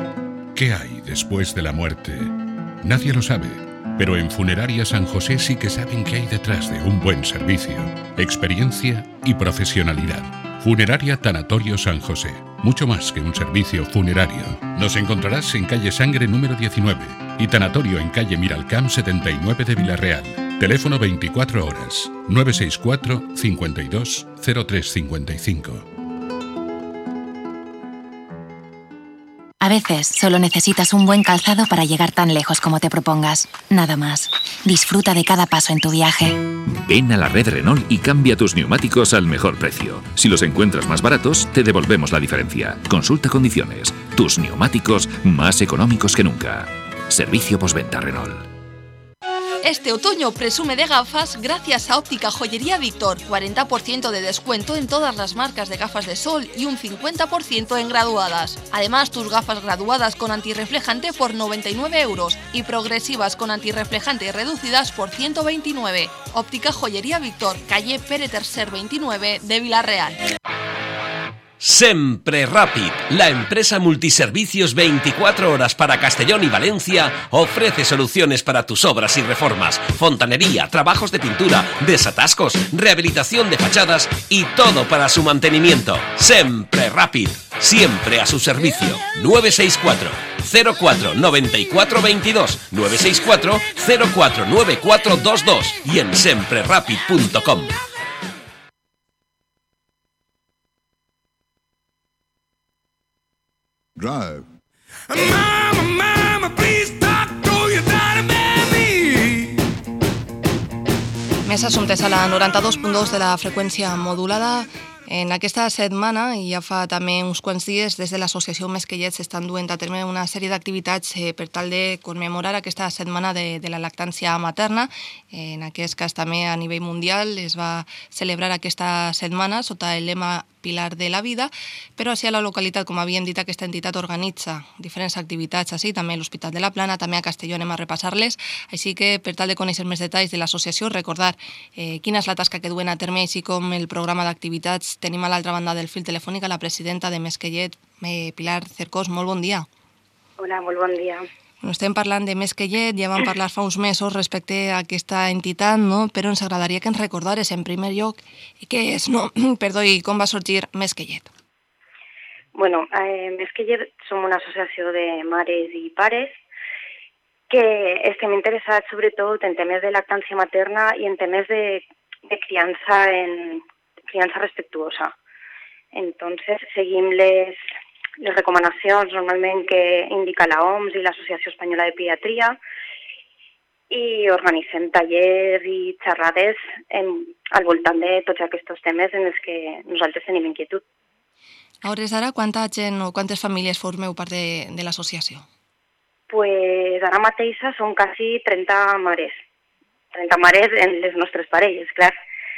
¿Qué hay después de la muerte? Nadie lo sabe, pero en Funeraria San José sí que saben qué hay detrás de un buen servicio, experiencia y profesionalidad. Funeraria Tanatorio San José, mucho más que un servicio funerario. Nos encontrarás en calle Sangre número diecinueve y Tanatorio en calle Miralcamp setenta y nueve de Villarreal. Teléfono veinticuatro horas, nueve seis cuatro, cincuenta y dos, cero tres cincuenta y cinco. A veces solo necesitas un buen calzado para llegar tan lejos como te propongas. Nada más. Disfruta de cada paso en tu viaje. Ven a la red Renault y cambia tus neumáticos al mejor precio. Si los encuentras más baratos, te devolvemos la diferencia. Consulta condiciones. Tus neumáticos más económicos que nunca. Servicio postventa Renault. Este otoño presume de gafas gracias a Óptica Joyería Víctor. cuarenta por ciento de descuento en todas las marcas de gafas de sol y un cincuenta por ciento en graduadas. Además, tus gafas graduadas con antirreflejante por noventa y nueve euros y progresivas con antirreflejante reducidas por ciento veintinueve. Óptica Joyería Víctor, calle Pere Tercer veintinueve de Villarreal. Sempre Rapid, la empresa multiservicios veinticuatro horas para Castellón y Valencia, ofrece soluciones para tus obras y reformas, fontanería, trabajos de pintura, desatascos, rehabilitación de fachadas y todo para su mantenimiento. Sempre Rapid, siempre a su servicio. nueve seis cuatro, cero cuatro, nueve cuatro dos dos, nueve seis cuatro, cero cuatro nueve cuatro dos dos y en sempre rapid punto com. Drive. Mama, mama, please talk to your daddy, baby. Més assumptes a la noranta-dos punt dos de la freqüència modulada. En aquesta setmana, i ja fa també uns quants dies, des de l'associació Mesquellet s'estan duent a terme una sèrie d'activitats eh, per tal de commemorar aquesta setmana de, de la lactància materna. En aquest cas també a nivell mundial es va celebrar aquesta setmana sota el lema Pilar de la Vida, però així a la localitat, com havíem dit, aquesta entitat organitza diferents activitats així, també a l'Hospital de la Plana, també a Castelló anem a repassar-les, així que per tal de conèixer més detalls de l'associació, recordar eh, quina és la tasca que duen a terme, així com el programa d'activitats. Tenim a l'altra banda del fil telefònic a la presidenta de Mesquellet, eh, Pilar Cercós. Molt bon dia. Hola, molt bon dia. Bueno, estem parlant de Mesquellet, ja vam parlar fa uns mesos respecte a aquesta entitat, no? Però ens agradaria que ens recordares en primer lloc què és, no? Perdó, i com va sorgir Mesquellet. Bueno, eh, Mesquellet som una associació de mares i pares que estem interessats sobretot en temes de lactància materna i en temes de, de criança, en, criança respectuosa. Entonces, seguim les... les recomanacions normalment que indica la O M S i l'Associació Espanyola de Pediatria i organitzem tallers i xerrades en, al voltant de tots aquests temes en els que nosaltres tenim inquietud. A hores d'ara, quanta gent o quantes famílies formeu part de, de l'associació? Pues ara mateixa són quasi trenta mares. trenta mares en les nostres parelles, clar.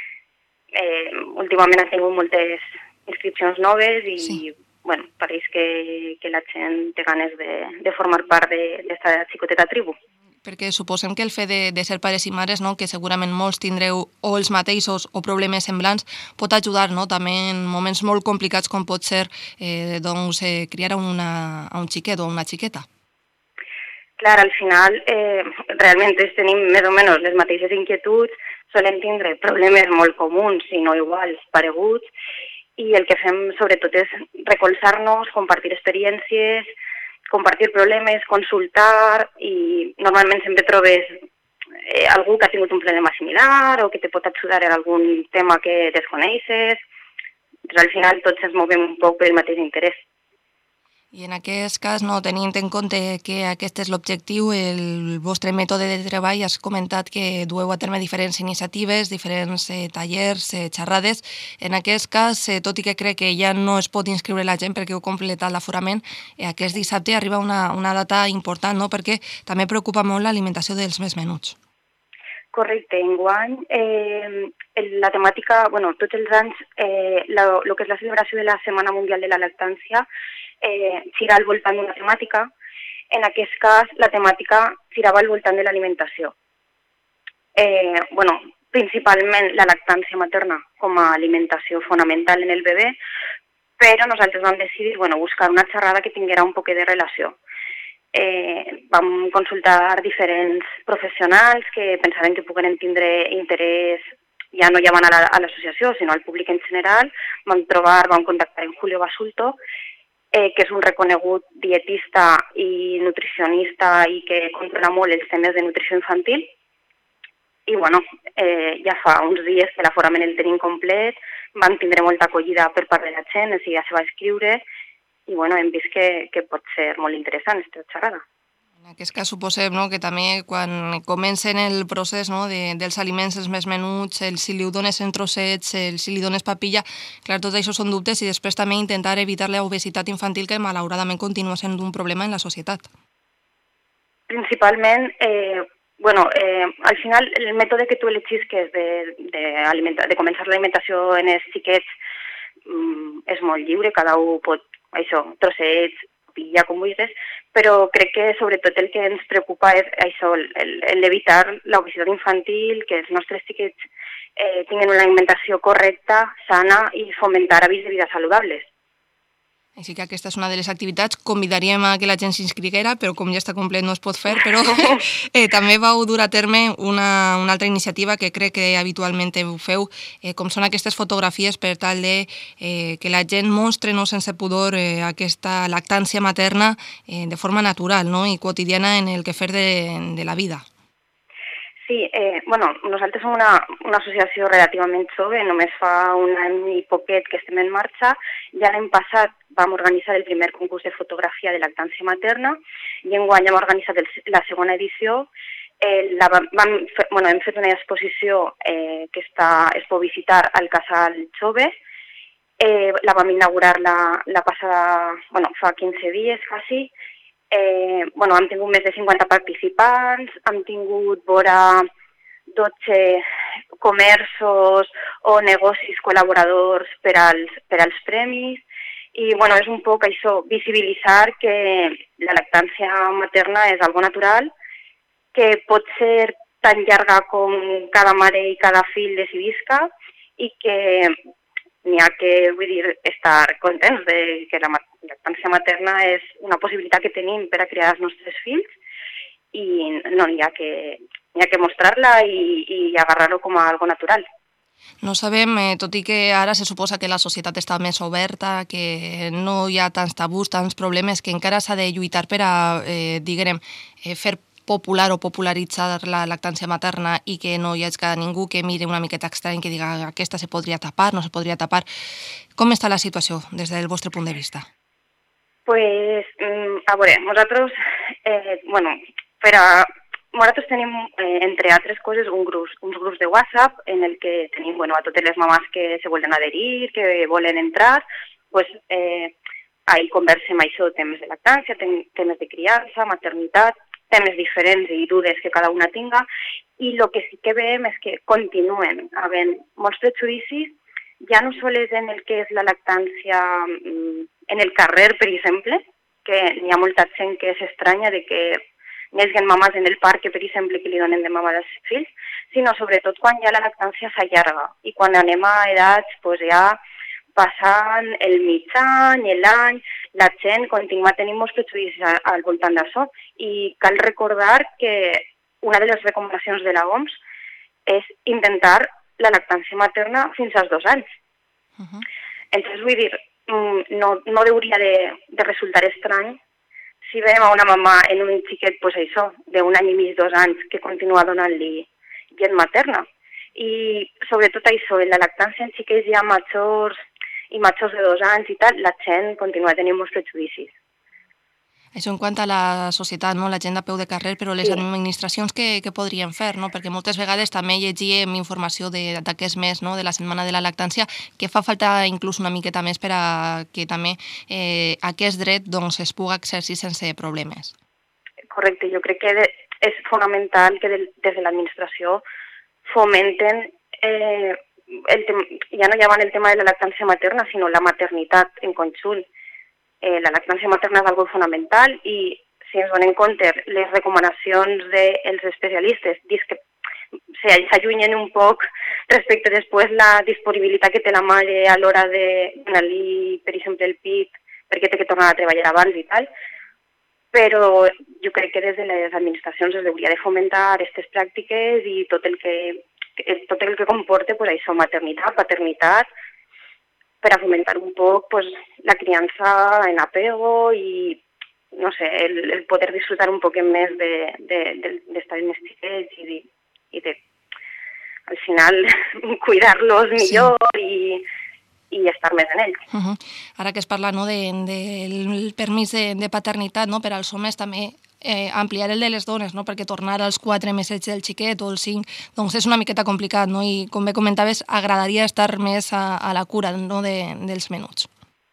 Eh, últimament ha tingut moltes inscripcions noves i sí. Bueno, pareix que, que la gent té ganes de, de formar part d'esta de, xicoteta tribu. Perquè suposem que el fet de, de ser pares i mares, no, que segurament molts tindreu o els mateixos o problemes semblants, pot ajudar, no, també en moments molt complicats com pot ser eh, doncs, eh, criar una, a un xiquet o una xiqueta. Clar, al final eh, realment tenim més o menys les mateixes inquietuds, solem tindre problemes molt comuns, si no iguals, pareguts, i el que fem sobretot és recolzar-nos, compartir experiències, compartir problemes, consultar, i normalment sempre trobes eh, algú que ha tingut un problema similar o que te pot ajudar en algun tema que desconeixes. Però al final tots ens movem un poc pel mateix interès. I en aquest cas, no, tenint en compte que aquest és l'objectiu, el vostre mètode de treball, has comentat que dueu a terme diferents iniciatives, diferents eh, tallers, eh, xerrades. En aquest cas, eh, tot i que crec que ja no es pot inscriure la gent perquè heu completat l'aforament, eh, aquest dissabte arriba una, una data important, no?, perquè també preocupa molt l'alimentació dels més menuts. Correcte, enguany eh, la temàtica, bueno, tots els anys, eh, lo, lo que és la celebració de la Setmana Mundial de la Lactància eh, gira al voltant d'una temàtica. En aquest cas, la temàtica girava al voltant de l'alimentació. Eh, bueno, principalment la lactància materna com a alimentació fonamental en el bebè, però nosaltres vam decidir bueno, buscar una xerrada que tinguera un poc de relació. eh, vam consultar diferents professionals que pensaven que puguen tindre interès, ja no ja van a l'associació, sinó al públic en general. Vam trobar, vam contactar amb Julio Basulto, eh, que és un reconegut dietista i nutricionista i que controla molt els temes de nutrició infantil. I bueno, eh, ja fa uns dies que l'aforament el tenim complet, vam tindre molta acollida per part de la gent, o sigui, ja se va escriure, i bueno, hem vist que, que pot ser molt interessant aquesta xerrada. En aquest cas suposem, no, que també quan comencen el procés, no, de, dels aliments els més menuts, el si li ho dones en trossets, el si li dones papilla, clar, tot això són dubtes, i després també intentar evitar la obesitat infantil, que malauradament continua sent un problema en la societat. Principalment, eh, bueno, eh, al final el mètode que tu elegis, que és de, de, de començar l'alimentació en els xiquets, mm, és molt lliure, cada un pot, això, trossets, papilla, com vulguis, però crec que sobretot el que ens preocupa és això, l'evitar l'obesitat infantil, que els nostres xiquets eh, tinguin una alimentació correcta, sana i fomentar hàbits de vida saludables. Així que aquesta és una de les activitats. Convidaríem a que la gent s'inscriguera, però com ja està complet no es pot fer, però eh, també vau dur a terme una, una altra iniciativa que crec que habitualment ho feu, eh, com són aquestes fotografies per tal de eh, que la gent mostre, no, sense pudor, eh, aquesta lactància materna eh, de forma natural, no, i quotidiana en el quefer de, de la vida. Sí, eh, bueno, nosaltres som una, una associació relativament jove, només fa un any i poquet que estem en marxa. Ja l'any passat vam organitzar el primer concurs de fotografia de lactància materna i enguany hem organitzat el, la segona edició. Eh, la, vam, fer, bueno, hem fet una exposició eh, que està, es pot visitar al Casal Jove. Eh, la vam inaugurar la, la passada, bueno, fa quinze dies quasi. Eh, bueno, hem tingut més de cinquanta participants, hem tingut vora dotze comerços o negocis col·laboradors per als, per als premis, i bueno, és un poc això, visibilitzar que la lactància materna és algo natural, que pot ser tan llarga com cada mare i cada fill decidisca, i que n'hi ha que, vull dir, estar contents de que la lactància materna és una possibilitat que tenim per a criar els nostres fills, i no n'hi ha que, n'hi ha que mostrar-la i, i agarrar-ho com a algo natural. No sabem, eh, tot i que ara se suposa que la societat està més oberta, que no hi ha tants tabús, tants problemes, que encara s'ha de lluitar per a, eh, diguem, eh, fer popular o popularitzar la lactància materna i que no hi hagi ningú que mire una miqueta estrany que diga aquesta se podria tapar, no se podria tapar. Com està la situació des del vostre punt de vista? Pues, a veure, nosaltres, eh, bueno, per a... Nosaltres tenim, eh, entre altres coses, un grups, uns grups de WhatsApp en el que tenim, bueno, a totes les mamàs que se volen adherir, que volen entrar, pues, eh, ahí conversem això, temes de lactància, temes de criança, maternitat, temes diferents i dudes que cada una tinga, i el que sí que veiem és que continuen havent molts prejudicis, ja no sols en el que és la lactància en el carrer, per exemple, que n'hi ha molta gent que s'estranya de que n'hi hagi mamàs en el parc, per exemple, que li donen de mamar als fills, sinó sobretot quan ja la lactància s'allarga, i quan anem a edats, pues ja passant el mig any, l'any, la gent continua tenint molts prejudicis al voltant d'això, i cal recordar que una de les recomanacions de la O M S és intentar la lactància materna fins als dos anys. Uh-huh. Entonces, vull dir, no, no hauria de, de resultar estrany si veiem a una mamà en un xiquet, pues això, d'un any i mig, dos anys, que continua donant-li llet materna. I sobretot això, en la lactància en xiquets ja majors i majors de dos anys i tal, la gent continua tenint molts prejudicis. Això en quant a la societat, no? La gent de peu de carrer, però les sí. administracions què, què podrien fer, no? Perquè moltes vegades també llegíem informació d'aquest mes, no? De la setmana de la lactància, que fa falta inclús una miqueta més per a que també eh, aquest dret doncs, es pugui exercir sense problemes. Correcte, jo crec que és fonamental que des de l'administració fomenten eh, el ja no llevan el tema de la lactància materna, sinó la maternitat en conjunt. Eh, la lactància materna és algo fonamental i si ens donem compte les recomanacions dels especialistes que s'allunyen un poc respecte després la disponibilitat que té la mare a l'hora de donar-li, per exemple, el pit perquè té que tornar a treballar abans i tal, però jo crec que des de les administracions es hauria de fomentar aquestes pràctiques i tot el que, tot el que comporta pues, això, maternitat, paternitat, per a fomentar un poc pues, la criança en apego i, no sé, el, el poder disfrutar un poc més d'estar de, de, de en els xiquets i de, i de, al final, cuidar-los millor sí. i i estar més en ells. Uh -huh. Ara que es parla no, del de, de permís de, de paternitat no, per als homes, també eh, ampliar el de les dones, no, perquè tornar als quatre mesets del xiquet o els cinc, doncs és una miqueta complicat, no? I com bé comentaves, agradaria estar més a, a la cura no, de, dels menuts.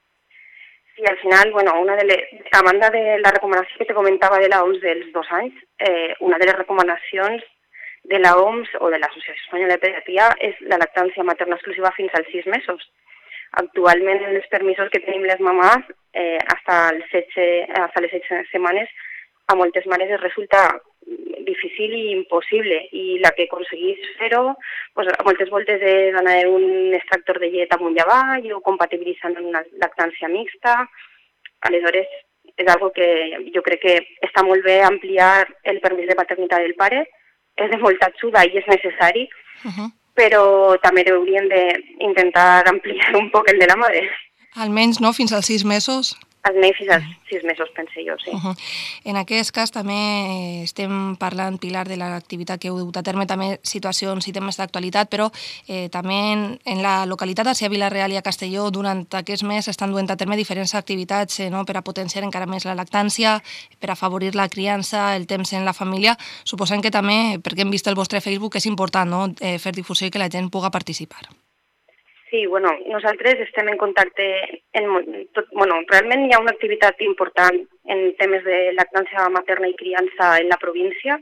Sí, al final, bueno, una de les, a banda de la recomanació que te comentava de l'O M S dels dos anys, eh, una de les recomanacions de l'O M S o de l'Associació Espanyola de Pediatria és la lactància materna exclusiva fins als sis mesos. Actualment, en els permisos que tenim les mamàs, eh, hasta, el setze, hasta les setze setmanes, a moltes mares es resulta difícil i impossible. I la que aconseguís fer-ho, pues, a moltes voltes és anar a un extractor de llet amunt i avall o compatibilitzant una lactància mixta. Aleshores, és algo que jo crec que està molt bé ampliar el permís de paternitat del pare, és de molta ajuda i és necessari, uh-huh. però també hauríem d'intentar ampliar un poc el de la mare. Almenys, no?, fins als sis mesos? Almenys fins als sis mesos, pense jo, sí. Uh-huh. En aquest cas també estem parlant, Pilar, de l'activitat que heu dut a terme, també situacions i temes d'actualitat, però eh, també en, en la localitat, a Vila-real i a Castelló, durant aquest mes estan duent a terme diferents activitats eh, no?, per a potenciar encara més la lactància, per a afavorir la criança, el temps en la família. Suposem que també, perquè hem vist el vostre Facebook, és important no?, eh, fer difusió i que la gent pugui participar. Sí, bueno, nosaltres estem en contacte, en, tot, bueno, realment hi ha una activitat important en temes de lactància materna i criança en la província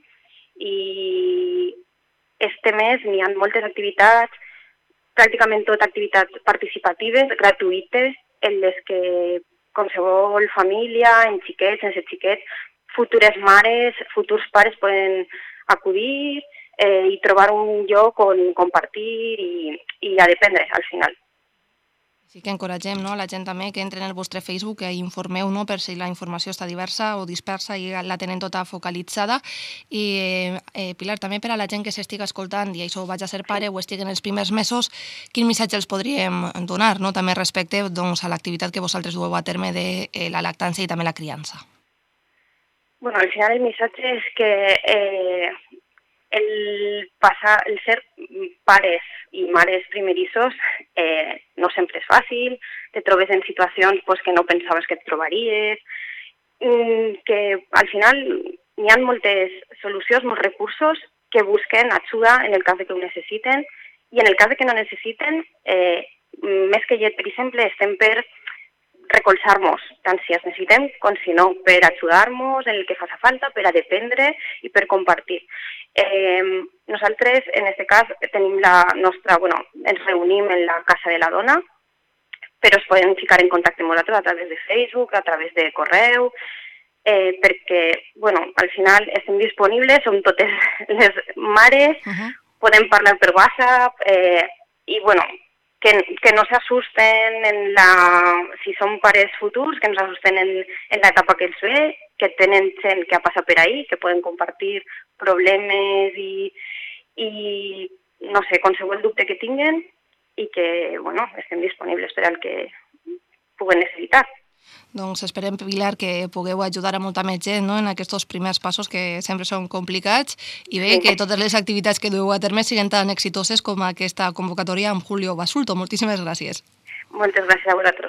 i este mes n'hi ha moltes activitats, pràcticament tot activitats participatives, gratuïtes, en les que qualsevol família, en xiquets, sense xiquets, futures mares, futurs pares poden acudir Eh, i trobar un lloc on compartir i, i a dependre al final. Sí que encoratgem no, a la gent també que entre en el vostre Facebook, que informeu no, per si la informació està diversa o dispersa i la tenen tota focalitzada. I eh, eh, Pilar, també per a la gent que s'estiga escoltant i això vaig a ser pare o estigui en els primers mesos, quin missatge els podríem donar, no? També respecte doncs, a l'activitat que vosaltres dueu a terme de eh, la lactància i també la criança? Bueno, al final el missatge és que eh, El, passar, el ser pares i mares primerissos eh, no sempre és fàcil, te trobes en situacions pues, que no pensaves que et trobaries, que al final hi ha moltes solucions, molts recursos que busquen ajuda en el cas de que ho necessiten i en el cas de que no necessiten, eh, més que llet, per exemple, estem per recolzar-nos, tant si es necessitem com si no, per ajudar-nos en el que faci falta, per a dependre i per compartir. Eh, nosaltres, en aquest cas, tenim la nostra, bueno, ens reunim en la Casa de la Dona, però es poden ficar en contacte amb nosaltres a través de Facebook, a través de correu, eh, perquè, bueno, al final estem disponibles, som totes les mares, uh-huh. podem parlar per WhatsApp, eh, i, bueno, que, que no s'assusten en la, si són pares futurs, que no s'assusten en, en l'etapa que els ve, que tenen gent que ha passat per ahí, que poden compartir problemes i, i no sé, qualsevol dubte que tinguen i que, bueno, estem disponibles per al que puguen necessitar. Doncs esperem, Pilar, que pugueu ajudar a molta més gent no? en aquests primers passos que sempre són complicats i bé, sí. que totes les activitats que dueu a terme siguin tan exitoses com aquesta convocatòria amb Julio Basulto. Moltíssimes gràcies. Moltes gràcies a vosaltres.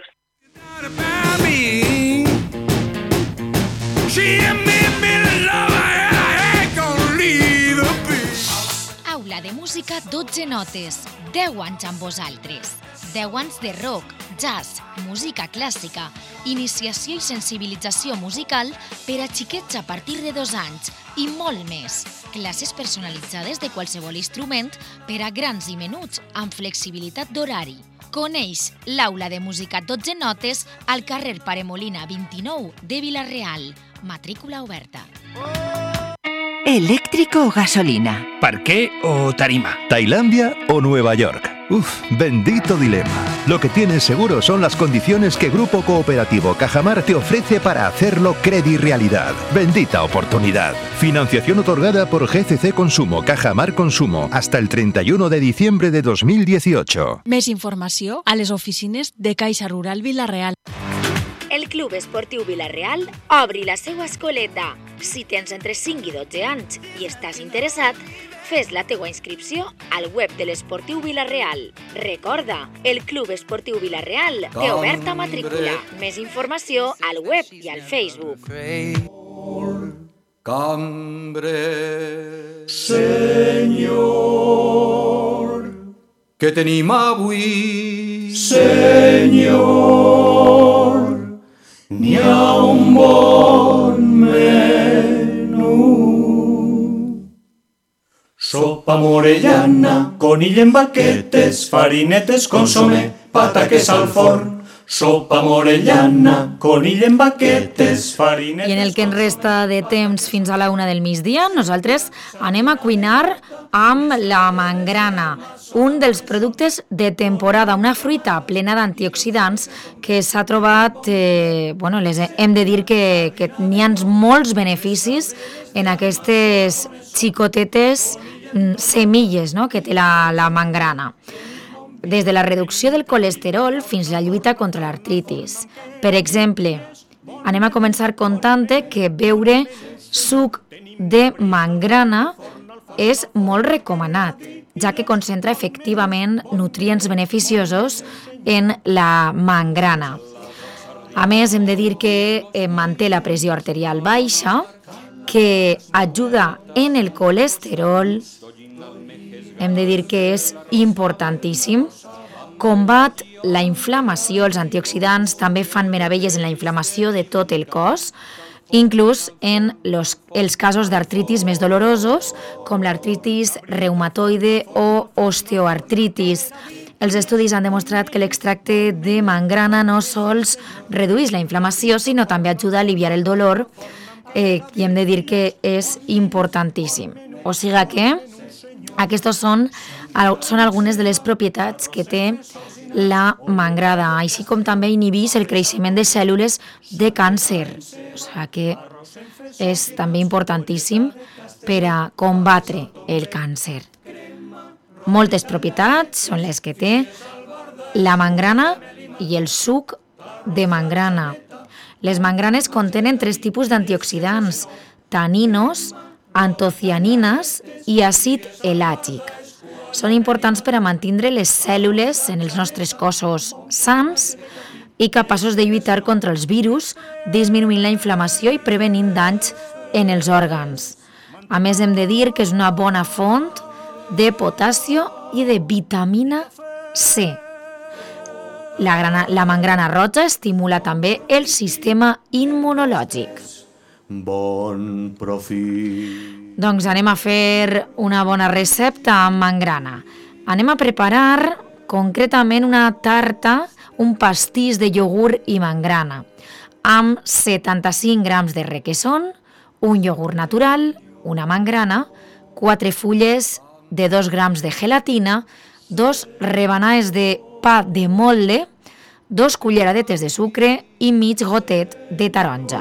Aula de música dotze notes, deu anys amb vosaltres. deu anys de rock, jazz, música clàssica, iniciació i sensibilització musical per a xiquets a partir de dos anys i molt més. Classes personalitzades de qualsevol instrument per a grans i menuts amb flexibilitat d'horari. Coneix l'Aula de música dotze notes al carrer Pare Molina vint-i-nou de Vila-real. Matrícula oberta. ¿Eléctrico o gasolina? ¿Parqué o tarima? ¿Tailandia o Nueva York? Uf, bendito dilema. Lo que tienes seguro son las condiciones que Grupo Cooperativo Cajamar te ofrece para hacerlo Credi realidad. Bendita oportunidad. Financiación otorgada por G C C Consumo, Cajamar Consumo, hasta el treinta y uno de diciembre de dos mil dieciocho. Més informació a les oficines de Caixa Rural Vila-real. El Club Esportiu Vila-real obri la seva escoleta. Si tens entre cinc i dotze anys i estàs interessat, fes la teua inscripció al web de l'Esportiu Vila-real. Recorda, el Club Esportiu Vila-real té oberta matrícula. Més informació al web i al Facebook. Cambrer, Senyor, què tenim avui? Senyor, n'hi ha un bon menú. Sopa morellana, conill en baquetes, farinetes, consomé, pataques al forn. Sopa morellana, conill en baquetes, farinetes... I en el que ens resta de temps fins a la una del migdia, nosaltres anem a cuinar amb la mangrana, un dels productes de temporada, una fruita plena d'antioxidants que s'ha trobat, eh, bueno, les hem de dir que, que n'hi ha molts beneficis en aquestes xicotetes semilles, no?, que té la, la mangrana. Des de la reducció del colesterol fins a la lluita contra l'artritis. Per exemple, anem a començar contant que beure suc de mangrana és molt recomanat, ja que concentra efectivament nutrients beneficiosos en la mangrana. A més, hem de dir que manté la pressió arterial baixa, que ajuda en el colesterol, hem de dir que és importantíssim, combat la inflamació, els antioxidants també fan meravelles en la inflamació de tot el cos, inclús en los, els casos d'artritis més dolorosos, com l'artritis reumatoide o osteoartritis. Els estudis han demostrat que l'extracte de mangrana no sols redueix la inflamació, sinó també ajuda a aliviar el dolor, eh, i hem de dir que és importantíssim. O sigui que aquestes són, són algunes de les propietats que té la mangrana, així com també inhibeix el creixement de cèl·lules de càncer. O sigui que és també importantíssim per a combatre el càncer. Moltes propietats són les que té la mangrana i el suc de mangrana. Les mangranes contenen tres tipus d'antioxidants: taninos, antocianines i àcid elàgic. Són importants per a mantenir les cèl·lules en els nostres cossos sants i capaços de lluitar contra els virus, disminuint la inflamació i prevenint danys en els òrgans. A més, hem de dir que és una bona font de potasio i de vitamina C. La, grana, la mangrana roja estimula també el sistema immunològic. Bon profit. Doncs anem a fer una bona recepta amb mangrana. Anem a preparar concretament una tarta, un pastís de iogurt i mangrana, amb setanta-cinc grams de requesón, un iogurt natural, una mangrana, quatre fulles de dos grams de gelatina, dos rebanades de pa de molde, dos culleradetes de sucre i mig gotet de taronja.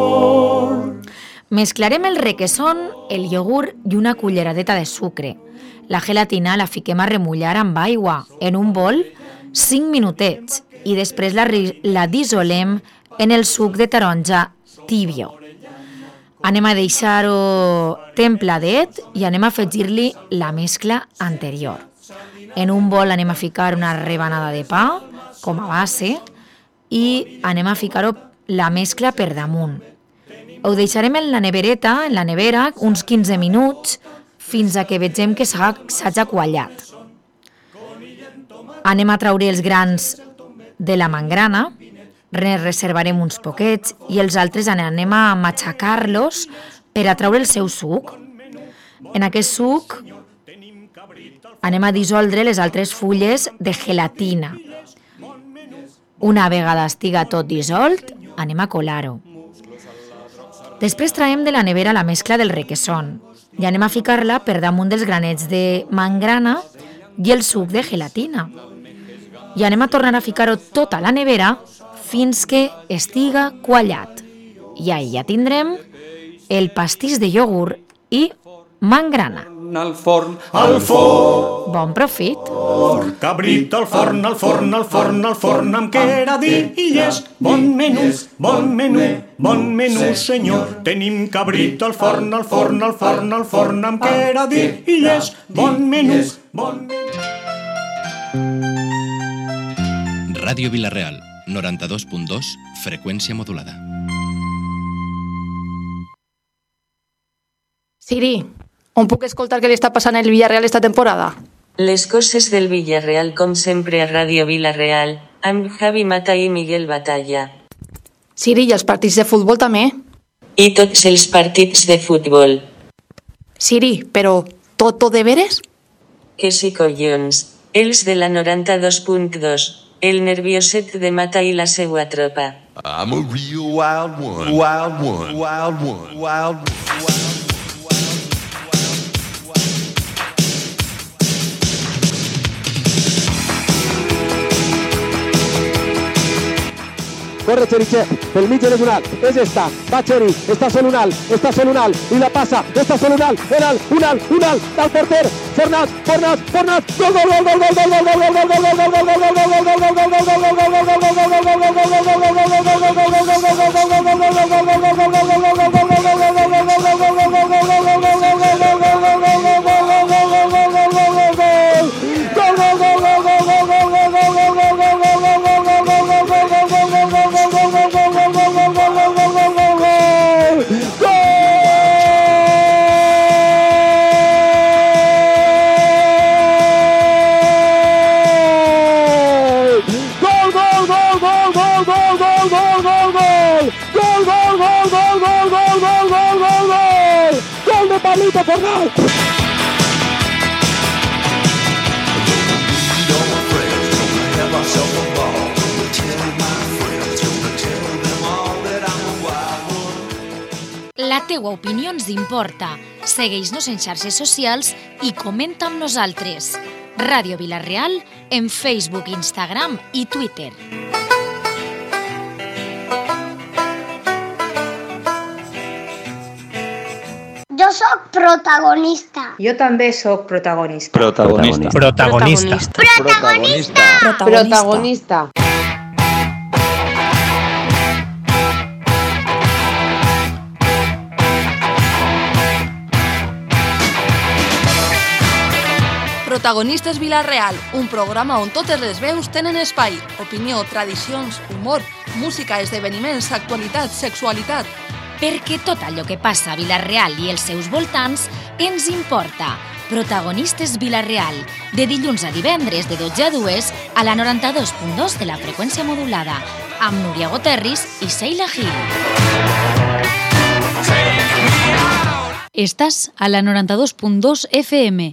Mesclarem el requesón, el iogurt i una culleradeta de sucre. La gelatina la fiquem a remullar amb aigua en un bol cinc minutets i després la, la dissolem en el suc de taronja tibio. Anem a deixar-ho templadet i anem a afegir-li la mescla anterior. En un bol anem a ficar una rebanada de pa com a base i anem a ficar-ho la mescla per damunt. Ho deixarem en la nevereta, en la nevera, uns quinze minuts, fins a que vegem que s'hagi quallat. Anem a traure els grans de la mangrana, ne reservarem uns poquets i els altres anem a matxacar-los per a traure el seu suc. En aquest suc anem a dissoldre les altres fulles de gelatina. Una vegada estiga tot dissolt, anem a colar-ho. Després traiem de la nevera la mescla del requesón i anem a ficar-la per damunt dels granets de mangrana i el suc de gelatina. I anem a tornar a ficar-ho tot a la nevera fins que estiga quallat. I ahí ja tindrem el pastís de iogurt i mangrana. Al forn, al forn. Bon profit. Cabrit al forn, al forn, al forn, al forn, amb queradilles. Bon menú, bon menú, bon menú, senyor. Tenim cabrit al forn, al forn, al forn, al forn, amb queradilles. Bon menú, bon menú. Ràdio Vila-real, noranta-dos punt dos, freqüència modulada. Siri, on puc escoltar què li està passant al Villarreal esta temporada? Les coses del Villarreal com sempre a Ràdio Vila-real, amb Javi Mata i Miguel Batalla. Siri, i els partits de futbol també? I tots els partits de futbol. Siri, però tot de veres? Que sí, collons. Els de la noranta-dos punt dos. El nervioset de Mata i la seua tropa. I'm a real wild one, wild one, wild one, wild one. Corre Cherichev, pel mig de un alt, és esta, va Cheri, està sol un alt, està sol un alt, i la passa, està sol un alt, un alt, un alt, un alt, del porter, Fornàs, Fornàs, Fornàs, gol, gol, gol, gol, gol, gol, gol, gol, gol, gol, gol, gol, Pablito Fornal. La teua opinió ens importa. Segueix-nos en xarxes socials i comenta amb nosaltres. Ràdio Vila-real en Facebook, Instagram i Twitter. Jo sóc protagonista. Jo també sóc protagonista. Protagonista. Protagonista. Protagonista. Protagonista. Protagonistes Vila-real, un programa on totes les veus tenen espai. Opinió, tradicions, humor, música, esdeveniments, actualitat, sexualitat. Perquè tot allò que passa a Vila-real i els seus voltants ens importa. Protagonistes Vila-real, de dilluns a divendres de dotze a dues a la noranta-dos punt dos de la freqüència modulada, amb Núria Goterris i Seila Gil. Estàs a la noranta-dos punt dos F M.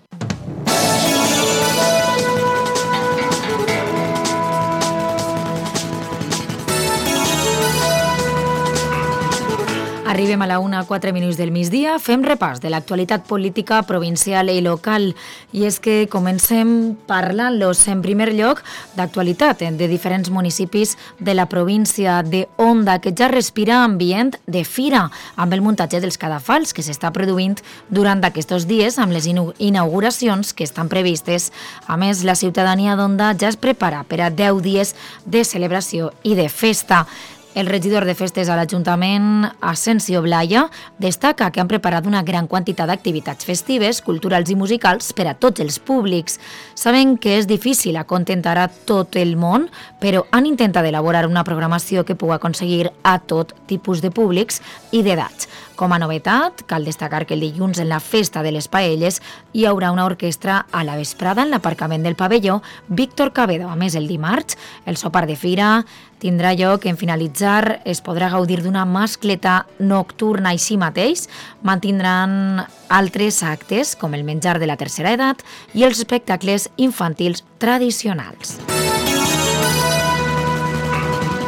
Arribem a la una a quatre minuts del migdia, fem repàs de l'actualitat política provincial i local. I és que comencem parlant-los en primer lloc d'actualitat de diferents municipis de la província de Onda, que ja respira ambient de fira, amb el muntatge dels cadafals que s'està produint durant aquests dies amb les inauguracions que estan previstes. A més, la ciutadania d'Onda ja es prepara per a deu dies de celebració i de festa. El regidor de festes a l'Ajuntament, Asensio Blaya, destaca que han preparat una gran quantitat d'activitats festives, culturals i musicals per a tots els públics. Saben que és difícil acontentar a tot el món, però han intentat elaborar una programació que pugui aconseguir a tot tipus de públics i d'edats. Com a novetat, cal destacar que el dilluns en la festa de les paelles hi haurà una orquestra a la vesprada en l'aparcament del pavelló Víctor Cabedo. A més, el dimarts, el sopar de fira tindrà lloc. En finalitzar es podrà gaudir d'una mascleta nocturna. Així mateix mantindran altres actes com el menjar de la tercera edat i els espectacles infantils tradicionals.